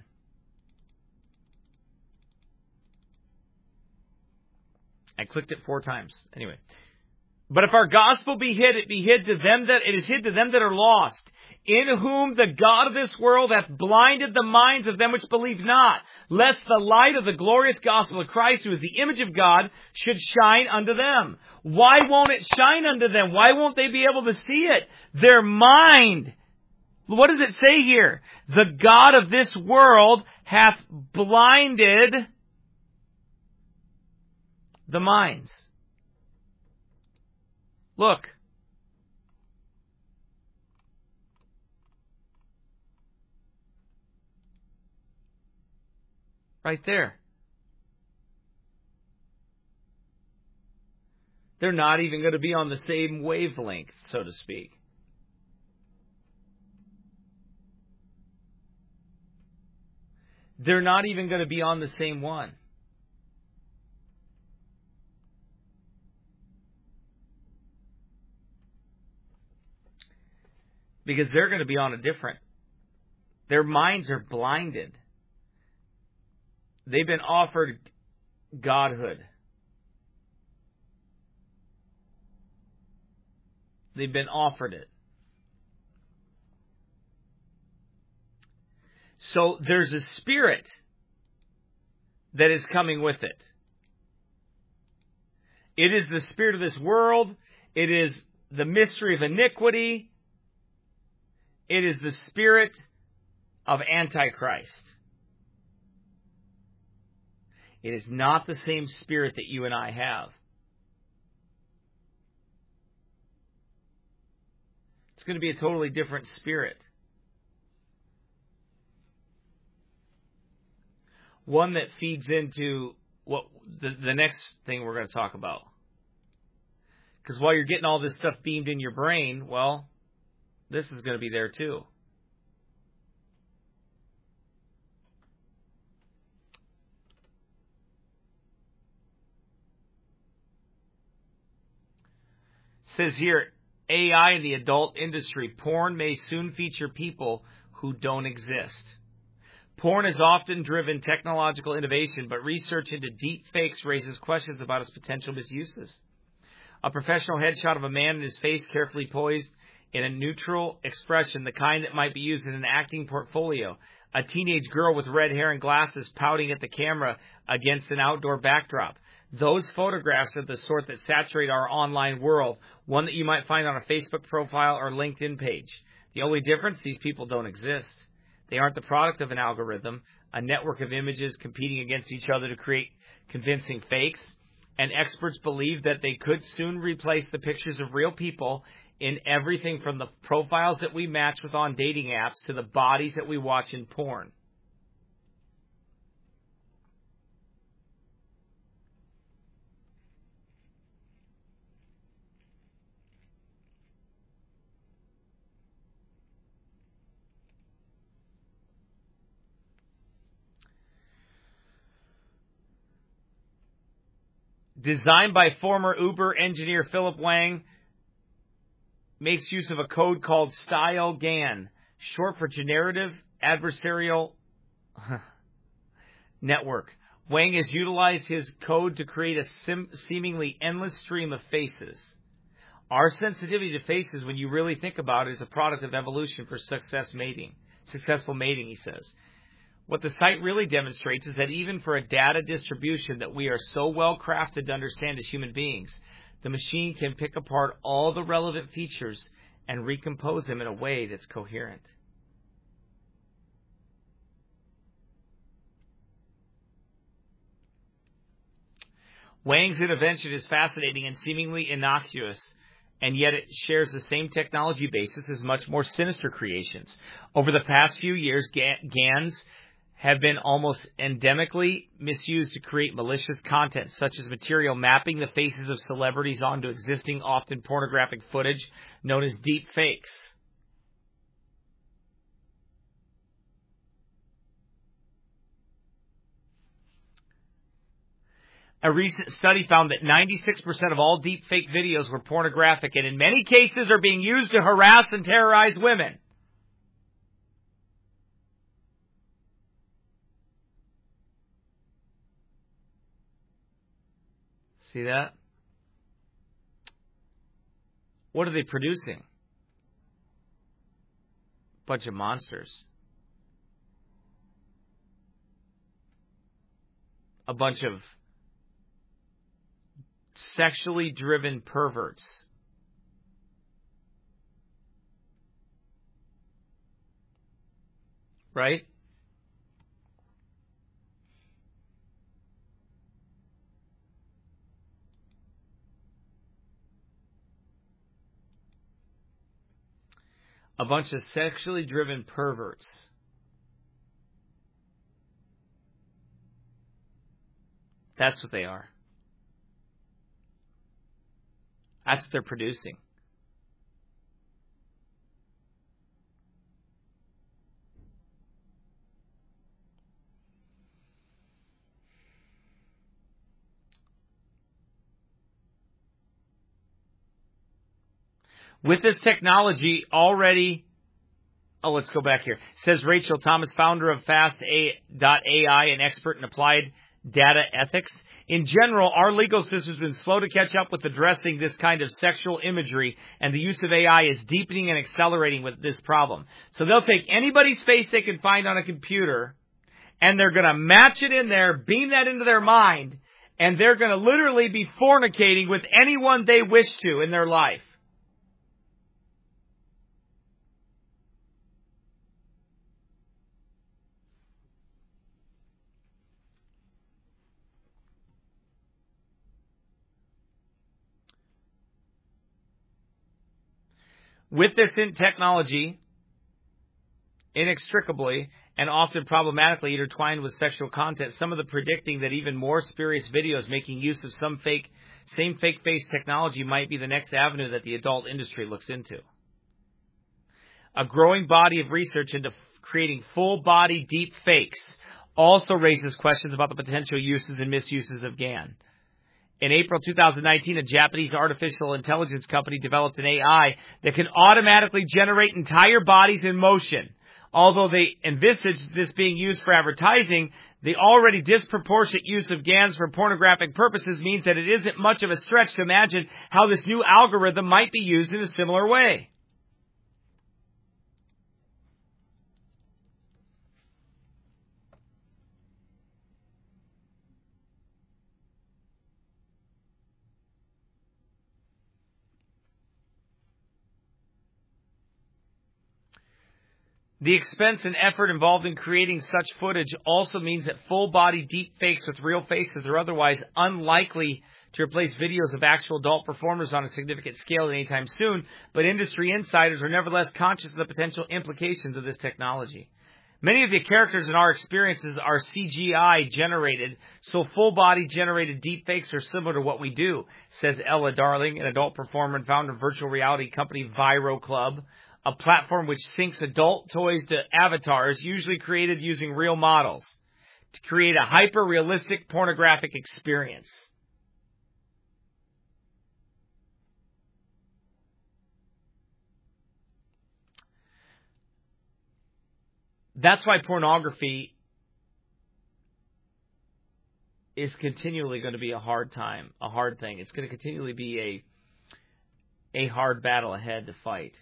I clicked it four times. Anyway. But if our gospel be hid, it be hid to them that it is hid to them that are lost, in whom the God of this world hath blinded the minds of them which believe not, lest the light of the glorious gospel of Christ, who is the image of God, should shine unto them. Why won't it shine unto them? Why won't they be able to see it? Their mind. What does it say here? The God of this world hath blinded the minds. Look. Right there. They're not even going to be on the same wavelength, so to speak. They're not even going to be on the same one. Because they're going to be on a different. Their minds are blinded. They've been offered godhood. They've been offered it. So there's a spirit that is coming with it. It is the spirit of this world. It is the mystery of iniquity. It is the spirit of Antichrist. It is not the same spirit that you and I have. It's going to be a totally different spirit. One that feeds into what the, the next thing we're going to talk about. Because while you're getting all this stuff beamed in your brain, well, this is going to be there too. It says here, A I in the adult industry. Porn may soon feature people who don't exist. Porn has often driven technological innovation, but research into deep fakes raises questions about its potential misuses. A professional headshot of a man in his face carefully poised in a neutral expression, the kind that might be used in an acting portfolio. A teenage girl with red hair and glasses pouting at the camera against an outdoor backdrop. Those photographs are the sort that saturate our online world, one that you might find on a Facebook profile or LinkedIn page. The only difference, these people don't exist. They aren't the product of an algorithm, a network of images competing against each other to create convincing fakes. And experts believe that they could soon replace the pictures of real people in everything from the profiles that we match with on dating apps to the bodies that we watch in porn. Designed by former Uber engineer Philip Wang, makes use of a code called StyleGAN, short for Generative Adversarial Network. Wang has utilized his code to create a sim- seemingly endless stream of faces. Our sensitivity to faces, when you really think about it, is a product of evolution for success mating, successful mating, he says. What the site really demonstrates is that even for a data distribution that we are so well crafted to understand as human beings, the machine can pick apart all the relevant features and recompose them in a way that's coherent. Wang's intervention is fascinating and seemingly innocuous, and yet it shares the same technology basis as much more sinister creations. Over the past few years, GANs have been almost endemically misused to create malicious content, such as material mapping the faces of celebrities onto existing, often pornographic footage, known as deep fakes. A recent study found that ninety-six percent of all deep fake videos were pornographic and in many cases are being used to harass and terrorize women. See that? What are they producing? Bunch of monsters. A bunch of sexually driven perverts. Right? A bunch of sexually driven perverts. That's what they are. That's what they're producing. With this technology already Oh, let's go back here. Says Rachel Thomas, founder of Fast dot A I and expert in applied data ethics. In general, our legal system has been slow to catch up with addressing this kind of sexual imagery, and the use of A I is deepening and accelerating with this problem. So they'll take anybody's face they can find on a computer, and they're going to match it in there, beam that into their mind, and they're going to literally be fornicating with anyone they wish to in their life. With this in technology, inextricably and often problematically intertwined with sexual content, some of the predicting that even more spurious videos making use of some fake, same fake face technology might be the next avenue that the adult industry looks into. A growing body of research into f- creating full body deep fakes also raises questions about the potential uses and misuses of G A N. In April twenty nineteen, a Japanese artificial intelligence company developed an A I that can automatically generate entire bodies in motion. Although they envisaged this being used for advertising, the already disproportionate use of G A Ns for pornographic purposes means that it isn't much of a stretch to imagine how this new algorithm might be used in a similar way. The expense and effort involved in creating such footage also means that full-body deep fakes with real faces are otherwise unlikely to replace videos of actual adult performers on a significant scale anytime soon, but industry insiders are nevertheless conscious of the potential implications of this technology. Many of the characters in our experiences are C G I generated, so full-body generated deep fakes are similar to what we do, says Ella Darling, an adult performer and founder of virtual reality company Viro Club, a platform which syncs adult toys to avatars, usually created using real models, to create a hyper-realistic pornographic experience. That's why pornography is continually going to be a hard time, a hard thing. It's going to continually be a, a hard battle ahead to fight.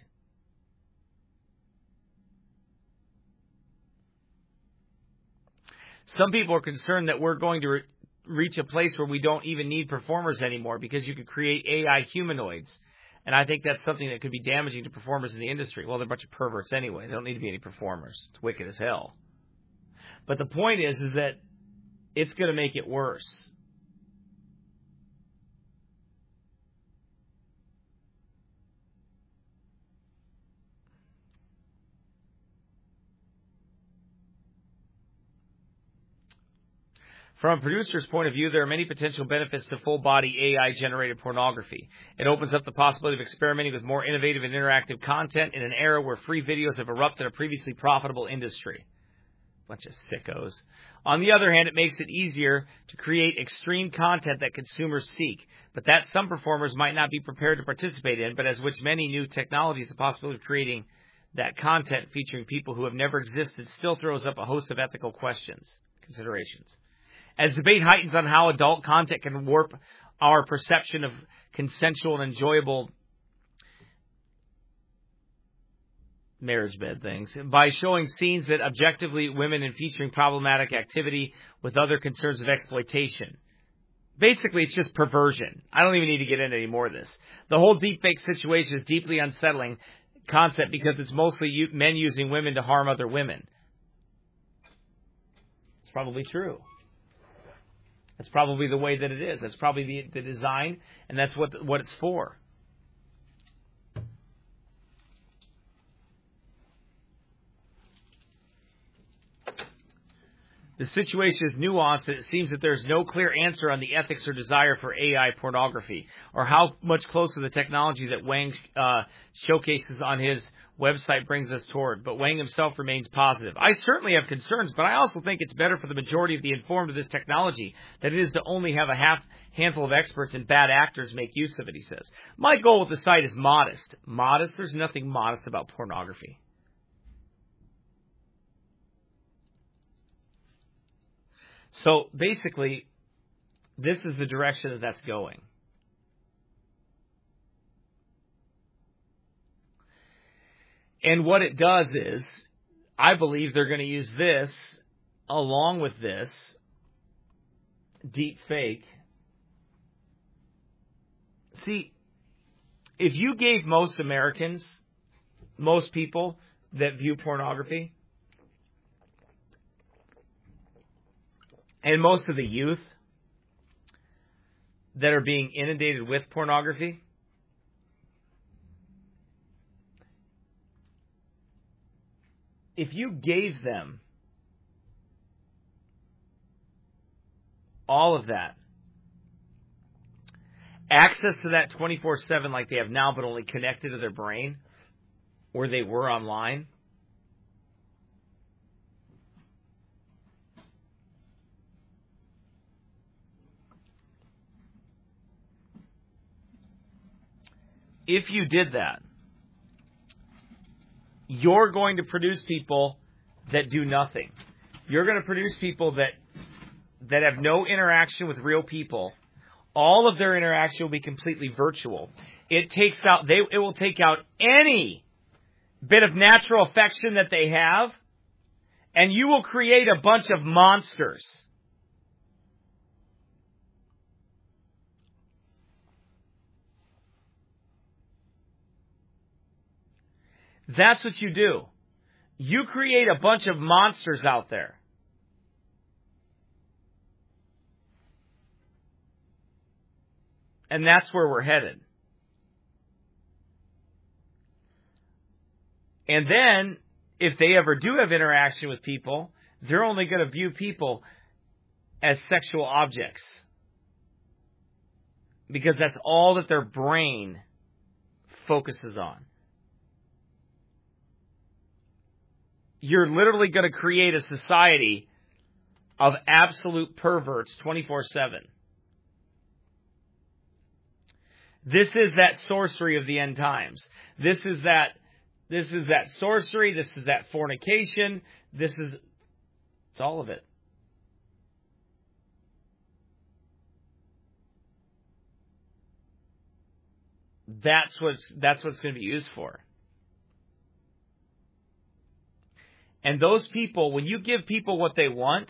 Some people are concerned that we're going to re- reach a place where we don't even need performers anymore because you could create A I humanoids. And I think that's something that could be damaging to performers in the industry. Well, they're a bunch of perverts anyway. They don't need to be any performers. It's wicked as hell. But the point is, is that it's going to make it worse. From a producer's point of view, there are many potential benefits to full-body A I-generated pornography. It opens up the possibility of experimenting with more innovative and interactive content in an era where free videos have erupted a previously profitable industry. Bunch of sickos. On the other hand, it makes it easier to create extreme content that consumers seek, but that some performers might not be prepared to participate in, but as which many new technologies, the possibility of creating that content featuring people who have never existed still throws up a host of ethical questions, considerations. As debate heightens on how adult content can warp our perception of consensual and enjoyable marriage bed things by showing scenes that objectively women and featuring problematic activity with other concerns of exploitation. Basically, it's just perversion. I don't even need to get into any more of this. The whole deepfake situation is deeply unsettling concept because it's mostly men using women to harm other women. It's probably true. That's probably the way that it is. That's probably the, the design, and that's what what it's for. The situation is nuanced, and it seems that there's no clear answer on the ethics or desire for A I pornography, or how much closer the technology that Wang uh, showcases on his website brings us toward. But Wang himself remains positive. I certainly have concerns, but I also think it's better for the majority of the informed of this technology than it is to only have a half handful of experts and bad actors make use of it, he says. My goal with the site is modest. Modest? There's nothing modest about pornography. So basically, this is the direction that that's going. And what it does is, I believe they're going to use this along with this deep fake. See, if you gave most Americans, most people that view pornography, and most of the youth that are being inundated with pornography, if you gave them all of that, access to that twenty-four seven like they have now, but only connected to their brain, where they were online, if you did that, you're going to produce people that do nothing. You're going to produce people that that have no interaction with real people. All of their interaction will be completely virtual. It takes out they it will take out any bit of natural affection that they have, and you will create a bunch of monsters. That's what you do. You create a bunch of monsters out there. And that's where we're headed. And then, if they ever do have interaction with people, they're only going to view people as sexual objects. Because that's all that their brain focuses on. You're literally going to create a society of absolute perverts twenty-four seven. This is that sorcery of the end times. This is that this is that sorcery, this is that fornication, this is it's all of it. That's what's that's what's going to be used for. And those people, when you give people what they want,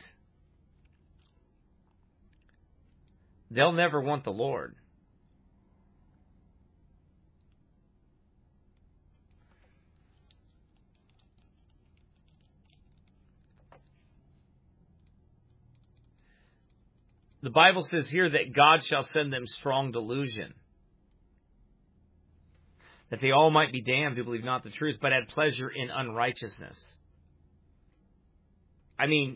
they'll never want the Lord. The Bible says here that God shall send them strong delusion, that they all might be damned who believe not the truth, but had pleasure in unrighteousness. I mean,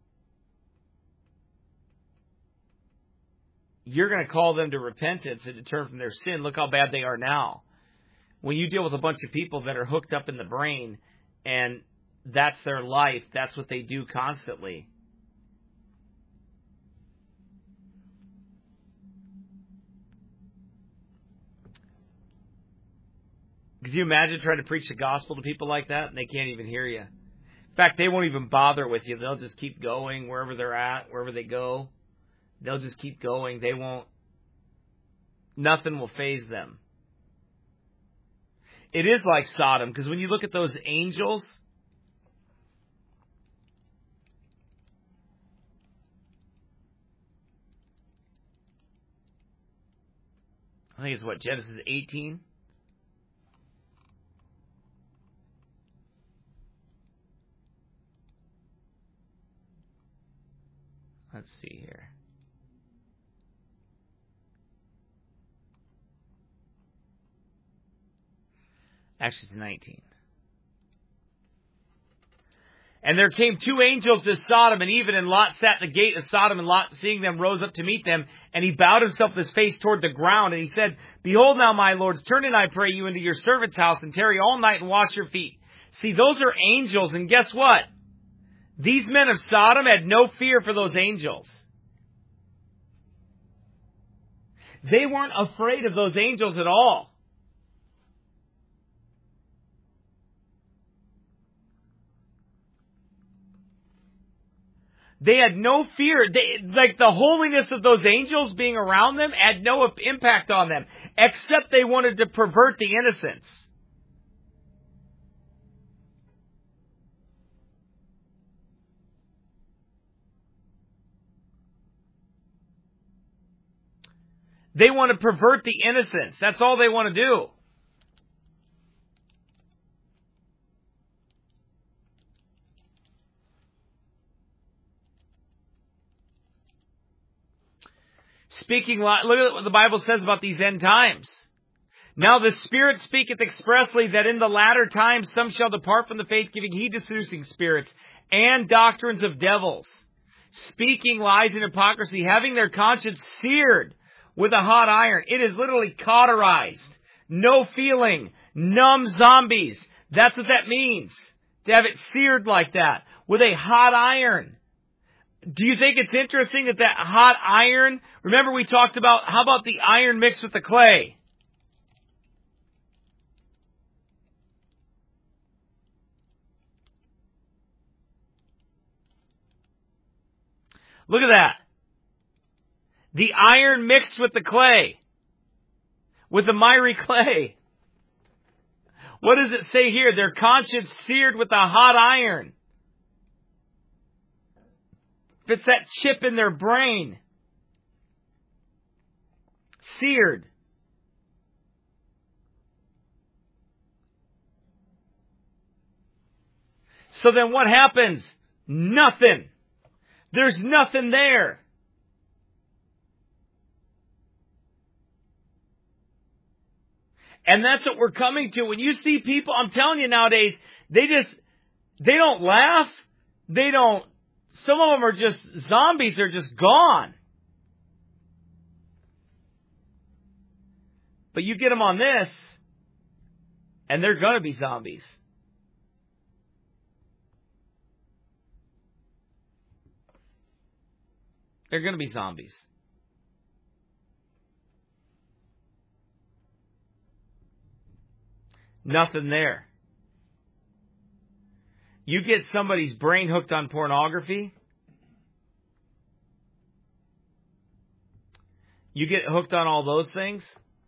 you're going to call them to repentance and to turn from their sin. Look how bad they are now. When you deal with a bunch of people that are hooked up in the brain and that's their life, that's what they do constantly. Could you imagine trying to preach the gospel to people like that and they can't even hear you? In fact, they won't even bother with you. They'll just keep going wherever they're at, wherever they go. They'll just keep going. They won't, nothing will faze them. It is like Sodom, because when you look at those angels, I think it's what, Genesis eighteen? Let's see here. Actually, it's nineteen. And there came two angels to Sodom, and even and Lot sat at the gate of Sodom, and Lot, seeing them, rose up to meet them, and he bowed himself with his face toward the ground, and he said, Behold now, my lords, turn in, I pray you, into your servant's house, and tarry all night, and wash your feet. See, those are angels, and guess what? These men of Sodom had no fear for those angels. They weren't afraid of those angels at all. They had no fear. They, like the holiness of those angels being around them had no impact on them, except they wanted to pervert the innocents. They want to pervert the innocents. That's all they want to do. Speaking, look at what the Bible says about these end times. Now the Spirit speaketh expressly that in the latter times some shall depart from the faith, giving heed to seducing spirits and doctrines of devils, speaking lies and hypocrisy, having their conscience seared with a hot iron. It is literally cauterized. No feeling. Numb zombies. That's what that means. To have it seared like that. With a hot iron. Do you think it's interesting that that hot iron, remember we talked about, how about the iron mixed with the clay? Look at that. The iron mixed with the clay. With the miry clay. What does it say here? Their conscience seared with a hot iron. It's that chip in their brain. Seared. So then what happens? Nothing. There's nothing there. And that's what we're coming to. When you see people, I'm telling you nowadays, they just, they don't laugh. They don't, some of them are just zombies. They're just gone. But you get them on this, and they're going to be zombies. They're going to be zombies. Nothing there. You get somebody's brain hooked on pornography. You get hooked on all those things.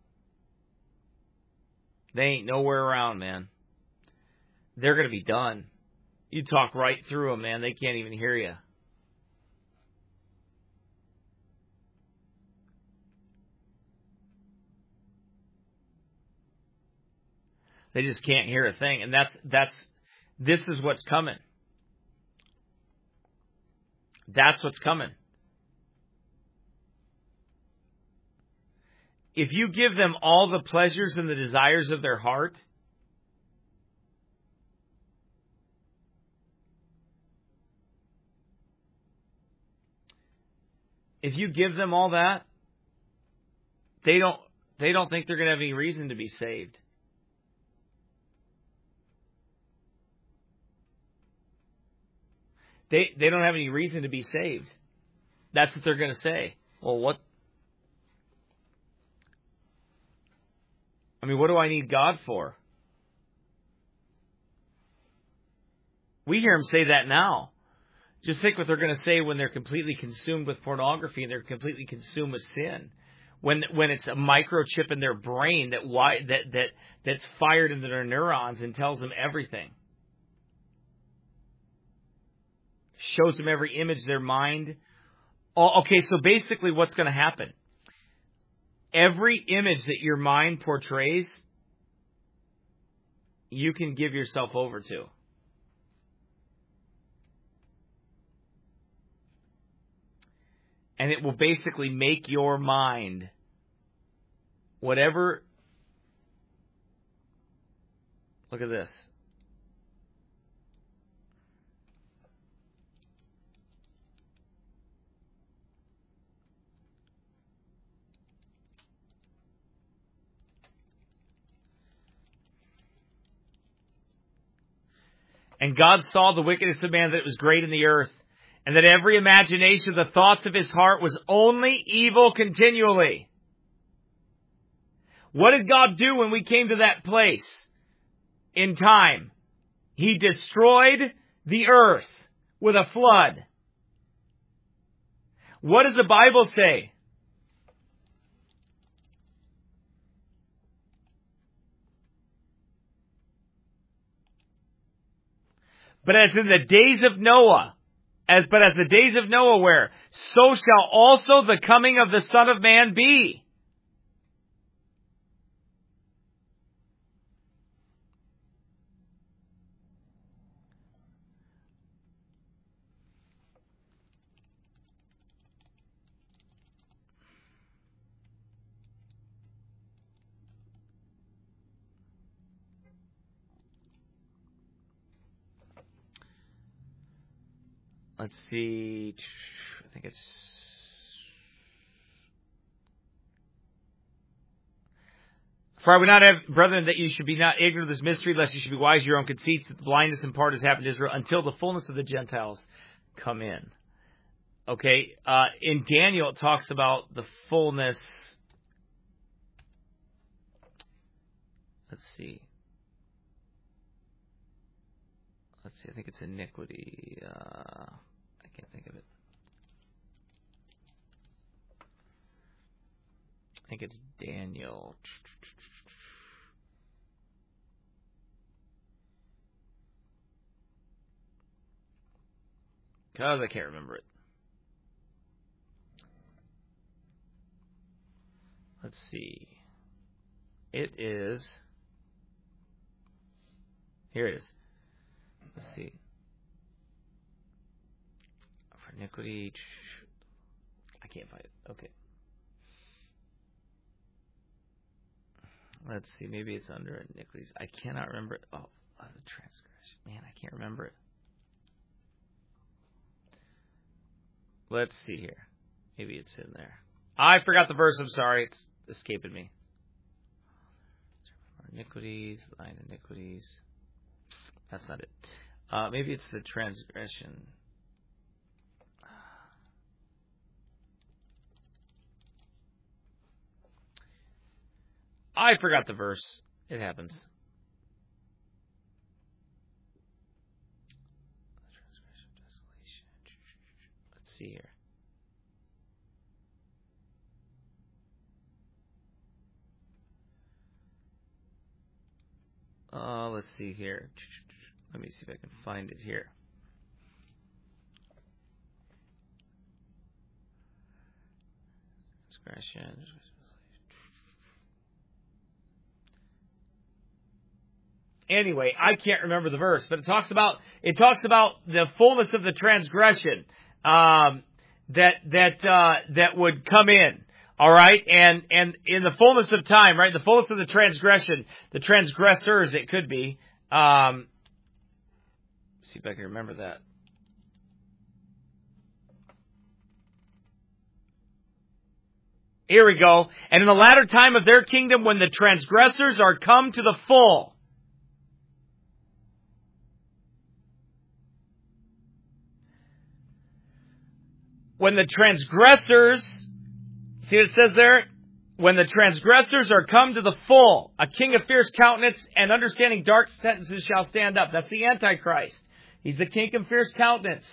They ain't nowhere around, man. They're going to be done. You talk right through them, man. They can't even hear you. They just can't hear a thing. And that's, that's, this is what's coming. That's what's coming. If you give them all the pleasures and the desires of their heart, if you give them all that, they don't, they don't think they're going to have any reason to be saved. They they don't have any reason to be saved. That's what they're going to say. Well, what? I mean, what do I need God for? We hear them say that now. Just think what they're going to say when they're completely consumed with pornography and they're completely consumed with sin. When when it's a microchip in their brain that why that that that's fired into their neurons and tells them everything. Shows them every image, their mind. Oh, okay, so basically what's going to happen? Every image that your mind portrays, you can give yourself over to. And it will basically make your mind whatever. Look at this. And God saw the wickedness of man, that it was great in the earth, and that every imagination of the thoughts of his heart was only evil continually. What did God do when we came to that place in time? He destroyed the earth with a flood. What does the Bible say? But as in the days of Noah, as but as the days of Noah were, so shall also the coming of the Son of Man be. Let's see. I think it's... For I would not have, brethren, that you should be not ignorant of this mystery, lest you should be wise to your own conceits, that the blindness in part has happened to Israel, until the fullness of the Gentiles come in. Okay, uh, in Daniel it talks about the fullness... Let's see. Let's see, I think it's iniquity. Uh, I can't think of it. I think it's Daniel. Because I can't remember it. Let's see. It is... Here it is. Let's see. For iniquity... I can't find it. Okay. Let's see. Maybe it's under iniquities. I cannot remember it. Oh, oh, the transgression. Man, I can't remember it. Let's see here. Maybe it's in there. I forgot the verse. I'm sorry. It's escaping me. Iniquities. Line iniquities. That's not it. Uh, maybe it's the transgression. I forgot the verse. It happens. Let's see here. Uh, let's see here. Let me see if I can find it here. Transgression. Anyway, I can't remember the verse, but it talks about it talks about the fullness of the transgression um, that that uh, that would come in. All right, and and in the fullness of time, right, the fullness of the transgression, the transgressors, it could be. Um, see if I can remember that. Here we go. And in the latter time of their kingdom, when the transgressors are come to the full. When the transgressors, see what it says there? When the transgressors are come to the full, a king of fierce countenance and understanding dark sentences shall stand up. That's the Antichrist. He's the king of fierce countenance.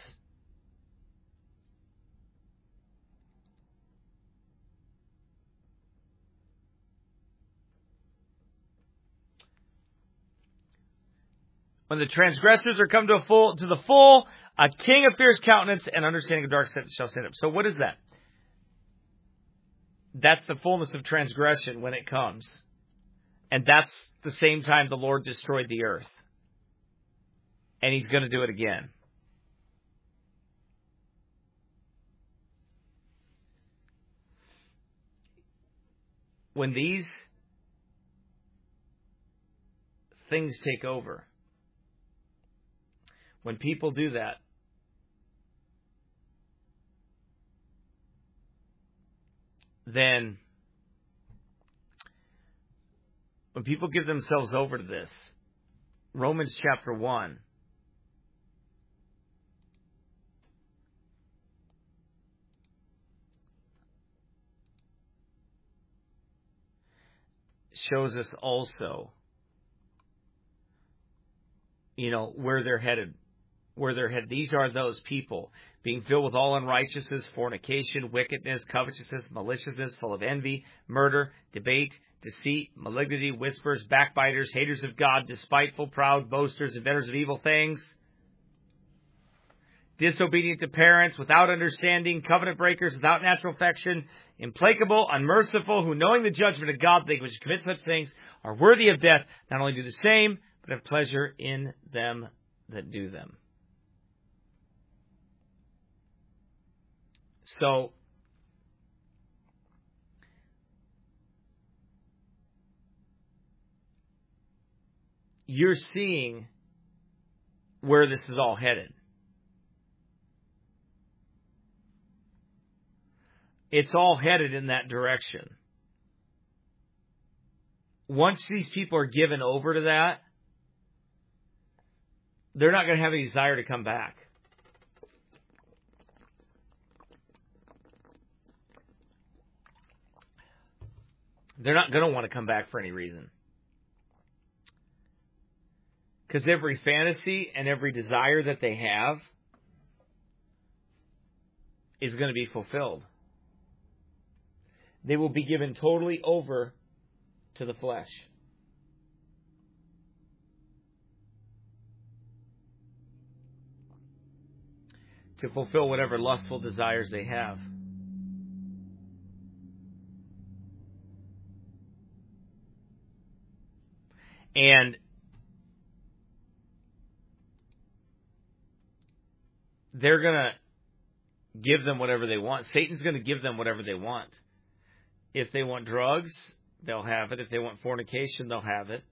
When the transgressors are come to a full, to the full, a king of fierce countenance and understanding of dark sentences shall stand up. So what is that? That's the fullness of transgression when it comes. And that's the same time the Lord destroyed the earth. And He's going to do it again. When these things take over, when people do that, then when people give themselves over to this, Romans chapter one, shows us also, you know, where they're headed where their head. These are those people, being filled with all unrighteousness, fornication, wickedness, covetousness, maliciousness, full of envy, murder, debate, deceit, malignity, whispers, backbiters, haters of God, despiteful, proud, boasters, inventors of evil things, disobedient to parents, without understanding, covenant breakers, without natural affection, implacable, unmerciful, who knowing the judgment of God, they which commit such things are worthy of death, not only do the same, but have pleasure in them that do them. So, you're seeing where this is all headed. It's all headed in that direction. Once these people are given over to that, they're not going to have a desire to come back. They're not going to want to come back for any reason. Because every fantasy and every desire that they have is going to be fulfilled. They will be given totally over to the flesh. To fulfill whatever lustful desires they have. And they're going to give them whatever they want. Satan's going to give them whatever they want. If they want drugs, they'll have it. If they want fornication, they'll have it.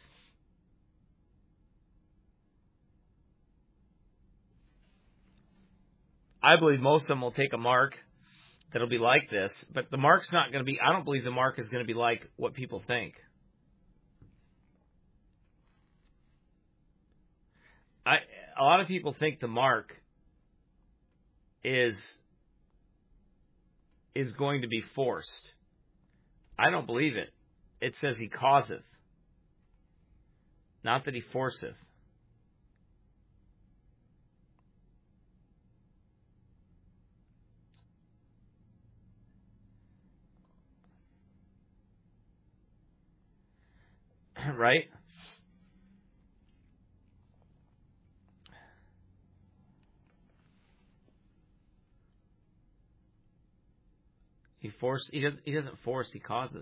I believe most of them will take a mark that'll be like this, but the mark's not going to be, I don't believe the mark is going to be like what people think. I, a lot of people think the mark is is going to be forced. I don't believe it. It says he causeth, not that he forceth. Right? He force he doesn't he doesn't force, he causes.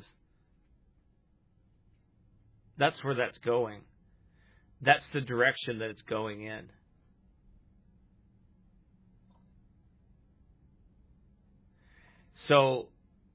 That's where that's going. That's the direction that it's going in. So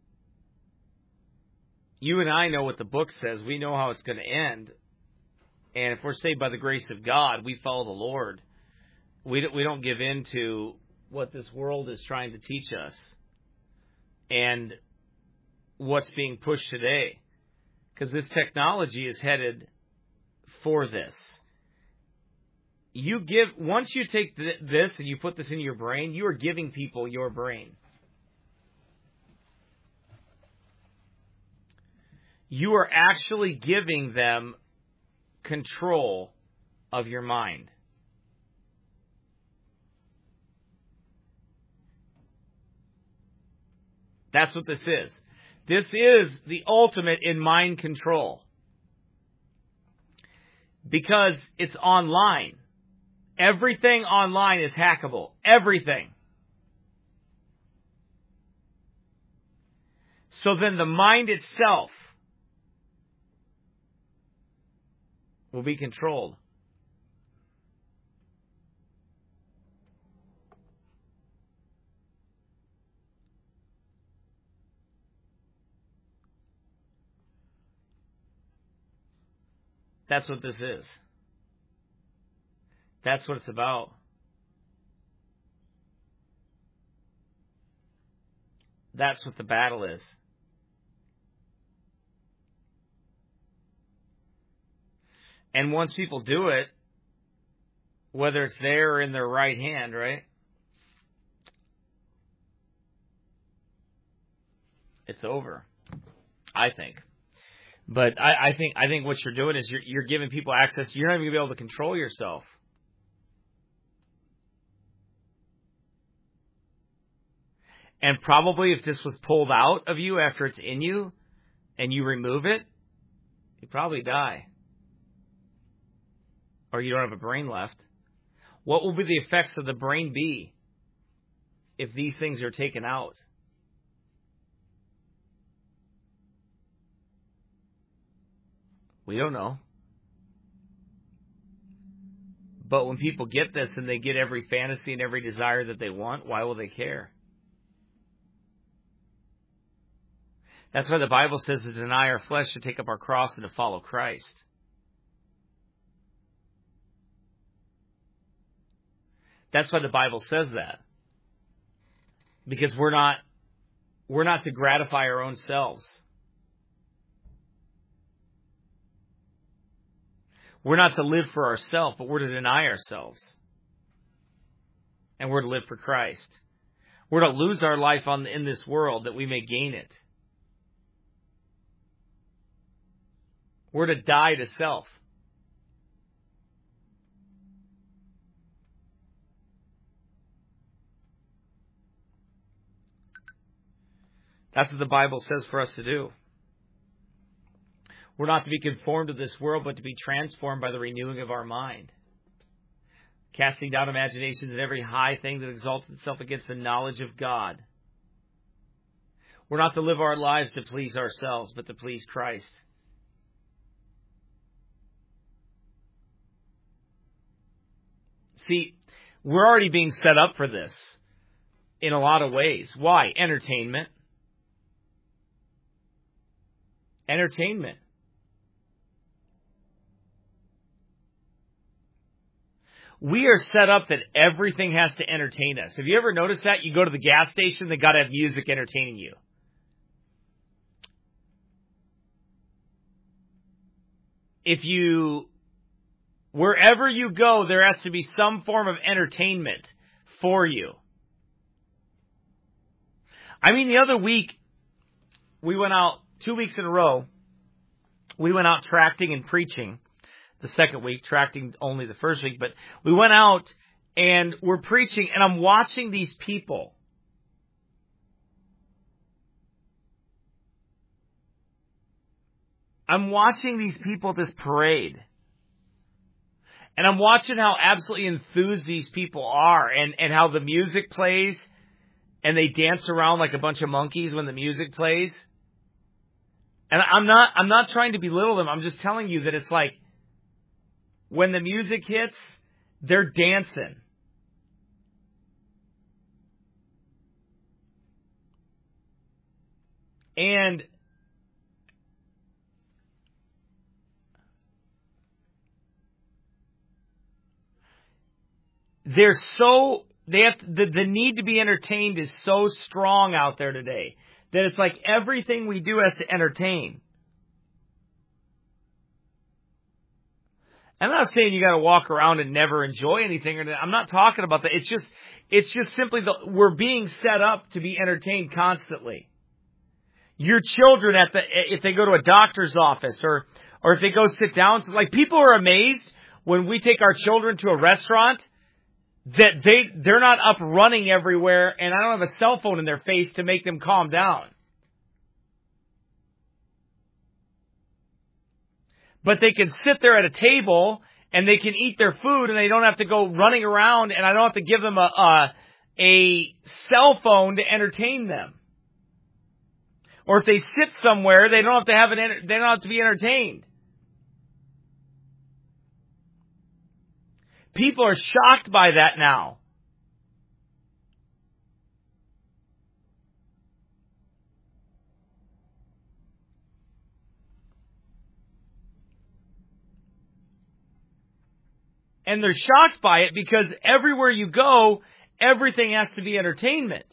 you and I know what the book says. We know how it's going to end. And if we're saved by the grace of God, we follow the Lord. We we don't give in to what this world is trying to teach us and what's being pushed today. Because this technology is headed for this. You give, once you take th- this and you put this in your brain, you are giving people your brain. You are actually giving them control of your mind. That's what this is. This is the ultimate in mind control. Because it's online. Everything online is hackable. Everything. So then the mind itself will be controlled. That's what this is. That's what it's about. That's what the battle is. And once people do it, whether it's there or in their right hand, right? It's over. I think. But I, I think I think what you're doing is you're, you're giving people access. You're not even going to be able to control yourself. And probably if this was pulled out of you after it's in you and you remove it, you probably die. Or you don't have a brain left. What will be the effects of the brain be if these things are taken out? We don't know. But when people get this and they get every fantasy and every desire that they want, why will they care? That's why the Bible says to deny our flesh, to take up our cross, and to follow Christ. That's why the Bible says that. Because we're not, we're not to gratify our own selves. We're not to live for ourselves, but we're to deny ourselves. And we're to live for Christ. We're to lose our life on in this world that we may gain it. We're to die to self. That's what the Bible says for us to do. We're not to be conformed to this world, but to be transformed by the renewing of our mind. Casting down imaginations and every high thing that exalts itself against the knowledge of God. We're not to live our lives to please ourselves, but to please Christ. See, we're already being set up for this in a lot of ways. Why? Entertainment. Entertainment. We are set up that everything has to entertain us. Have you ever noticed that? You go to the gas station, they got to have music entertaining you. If you, wherever you go, there has to be some form of entertainment for you. I mean, the other week, we went out, two weeks in a row, we went out tracting and preaching. The second week, tracting only the first week, but we went out and we're preaching, and I'm watching these people. I'm watching these people at this parade. And I'm watching how absolutely enthused these people are, and, and how the music plays, and they dance around like a bunch of monkeys when the music plays. And I'm not, I'm not trying to belittle them. I'm just telling you that it's like, when the music hits, they're dancing. And they're so, they have to, the, the need to be entertained is so strong out there today that it's like everything we do has to entertain. I'm not saying you got to walk around and never enjoy anything. Or I'm not talking about that. It's just, it's just simply the, we're being set up to be entertained constantly. Your children at the, if they go to a doctor's office or, or if they go sit down, so like people are amazed when we take our children to a restaurant that they, they're not up running everywhere, and I don't have a cell phone in their face to make them calm down. But they can sit there at a table and they can eat their food, and they don't have to go running around, and I don't have to give them a, a, a cell phone to entertain them. Or if they sit somewhere, they don't have to have an, they don't have to be entertained. People are shocked by that now. And they're shocked by it because everywhere you go, everything has to be entertainment.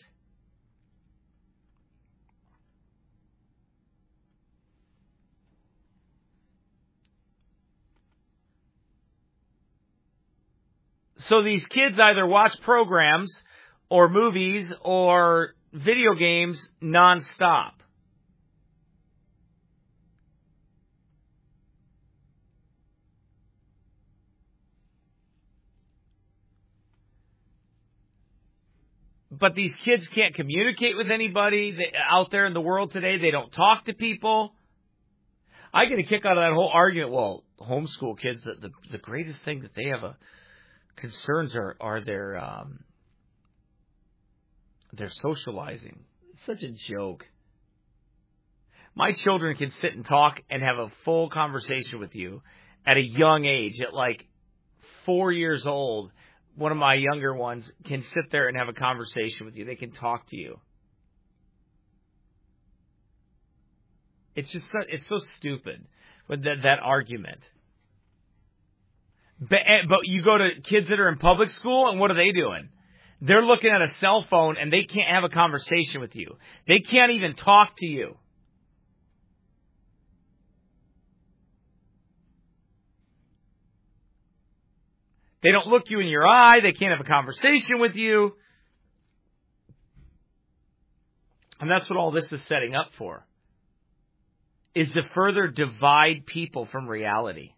So these kids either watch programs or movies or video games nonstop. but these kids can't communicate with anybody they, out there in the world today. They don't talk to people. I get a kick out of that whole argument. Well, homeschool kids, the the, the greatest thing that they have a concerns are are their um, their socializing. It's such a joke. My children can sit and talk and have a full conversation with you at a young age, at like four years old. One of my younger ones can sit there and have a conversation with you. They can talk to you. It's just so, it's so stupid with that, that argument. But, but you go to kids that are in public school, and what are they doing? They're looking at a cell phone, and they can't have a conversation with you. They can't even talk to you. They don't look you in your eye. They can't have a conversation with you. And that's what all this is setting up for, is to further divide people from reality.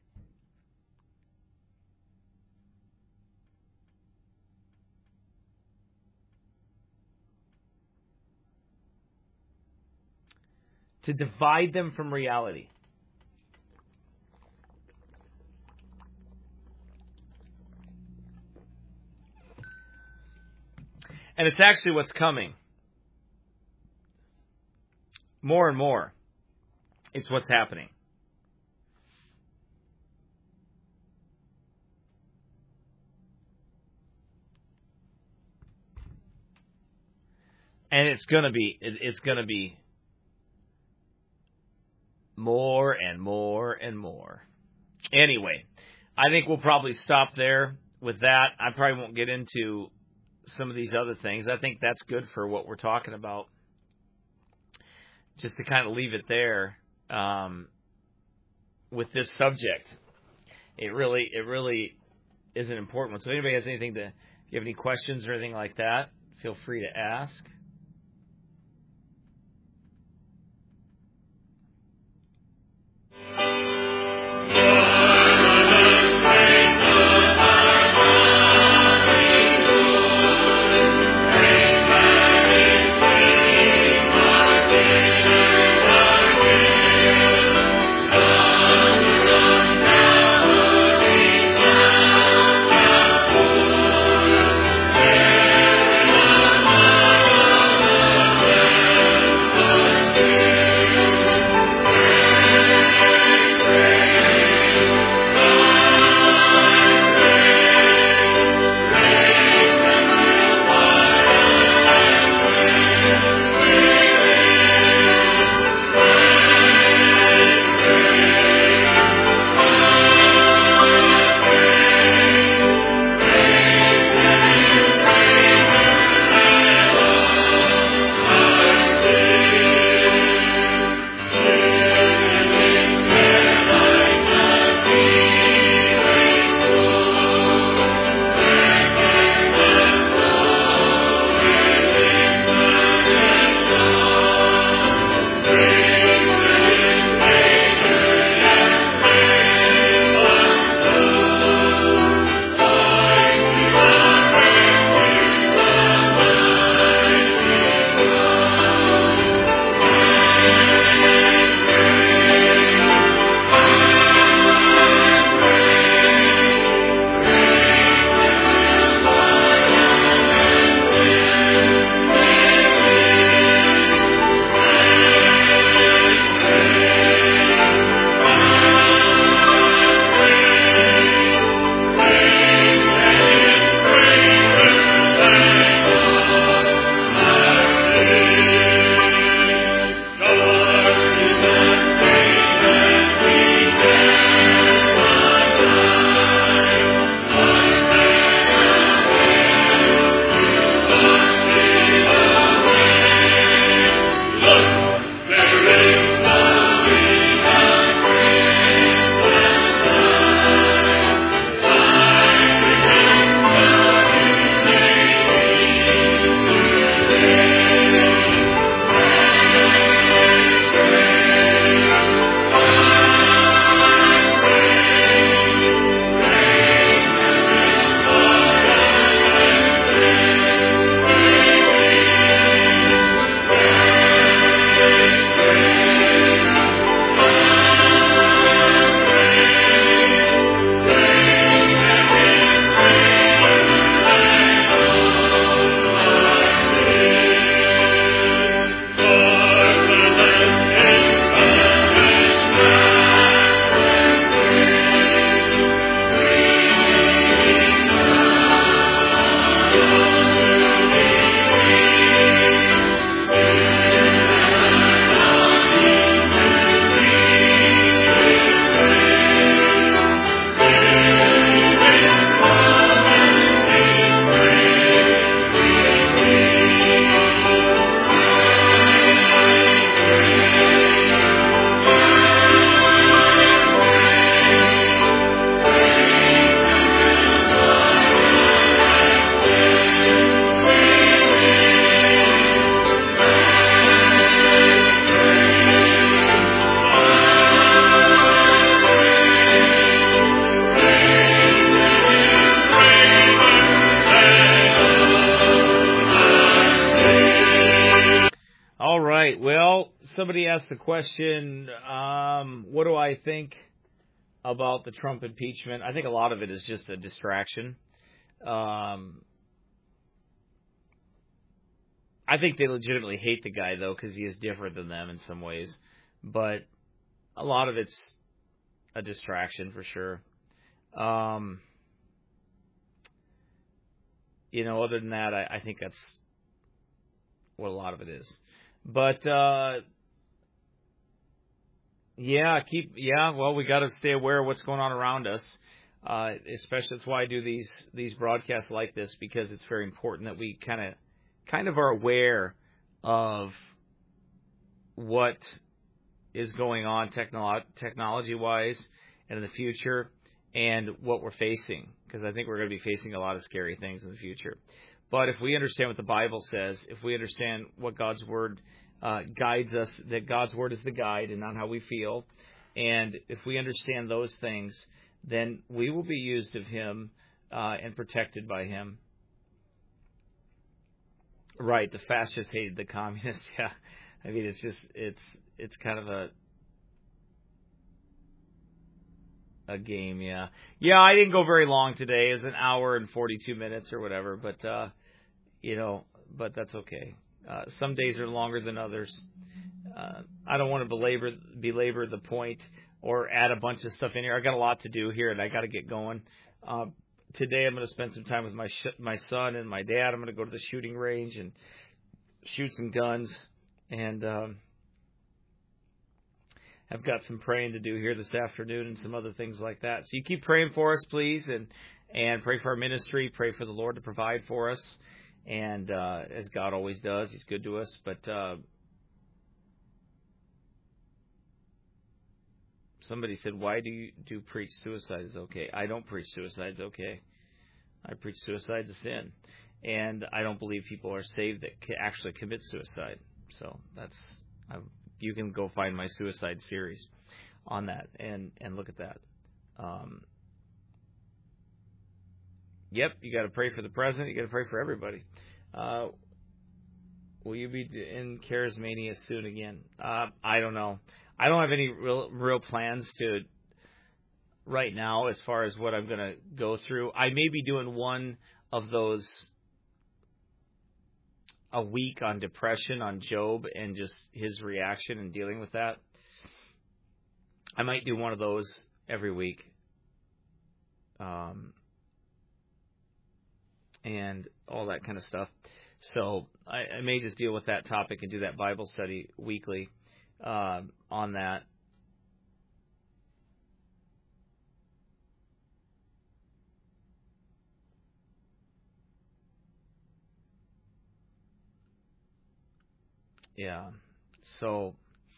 To divide them from reality. And it's actually what's coming. More and more. It's what's happening. And it's going to be, it's going to be more and more and more. Anyway, I think we'll probably stop there with that. I probably won't get into some of these other things. I think that's good for what we're talking about. Just to kind of leave it there um, with this subject. It really, it really is an important one. So if anybody has anything to, if you have any questions or anything like that, feel free to ask. Thank you. somebody asked the question, um, what do I think about the Trump impeachment? I think a lot of it is just a distraction. Um, I think they legitimately hate the guy, though, because he is different than them in some ways. But a lot of it's a distraction for sure. Um, you know, other than that, I, I think that's what a lot of it is. But, uh, yeah, keep, yeah, well, we got to stay aware of what's going on around us. Uh, especially, that's why I do these, these broadcasts like this, because it's very important that we kind of, kind of are aware of what is going on technolo- technology-wise and in the future, and what we're facing, because I think we're going to be facing a lot of scary things in the future. But if we understand what the Bible says, if we understand what God's Word uh, guides us, that God's Word is the guide and not how we feel, and if we understand those things, then we will be used of Him uh, and protected by Him. Right, the fascists hated the communists. Yeah, I mean, it's just, it's it's kind of a a game, yeah. Yeah, I didn't go very long today. It was an hour and forty-two minutes or whatever, but, uh, you know, but that's okay. Uh, some days are longer than others. Uh, I don't want to belabor, belabor the point or add a bunch of stuff in here. I got a lot to do here, and I got to get going. Uh, today I'm going to spend some time with my sh- my son and my dad. I'm going to go to the shooting range and shoot some guns, and um, I've got some praying to do here this afternoon and some other things like that. So you keep praying for us, please, and and pray for our ministry. Pray for the Lord to provide for us, and uh, as God always does, He's good to us. But uh, somebody said, "Why do you do preach suicide is okay?" I don't preach suicide is okay. I preach suicide is sin, and I don't believe people are saved that actually commit suicide. So that's. I've, You can go find my suicide series on that and, and look at that. Um, yep, you got to pray for the president. You got to pray for everybody. Uh, will you be in Charismania soon again? Uh, I don't know. I don't have any real real plans to right now as far as what I'm going to go through. I may be doing one of those a week on depression on Job and just his reaction and dealing with that. I might do one of those every week. Um, and all that kind of stuff. So I, I may just deal with that topic and do that Bible study weekly uh, on that. Yeah. So,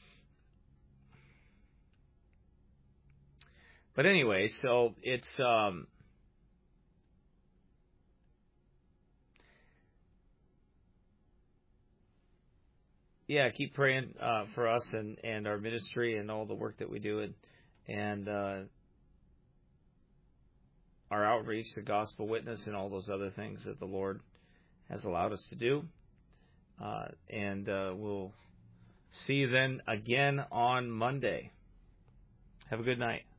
but anyway, so it's, um, yeah, keep praying, uh, for us and, and our ministry and all the work that we do and, and, uh, our outreach, the gospel witness and all those other things that the Lord has allowed us to do. Uh, and, uh, we'll see you then again on Monday. Have a good night.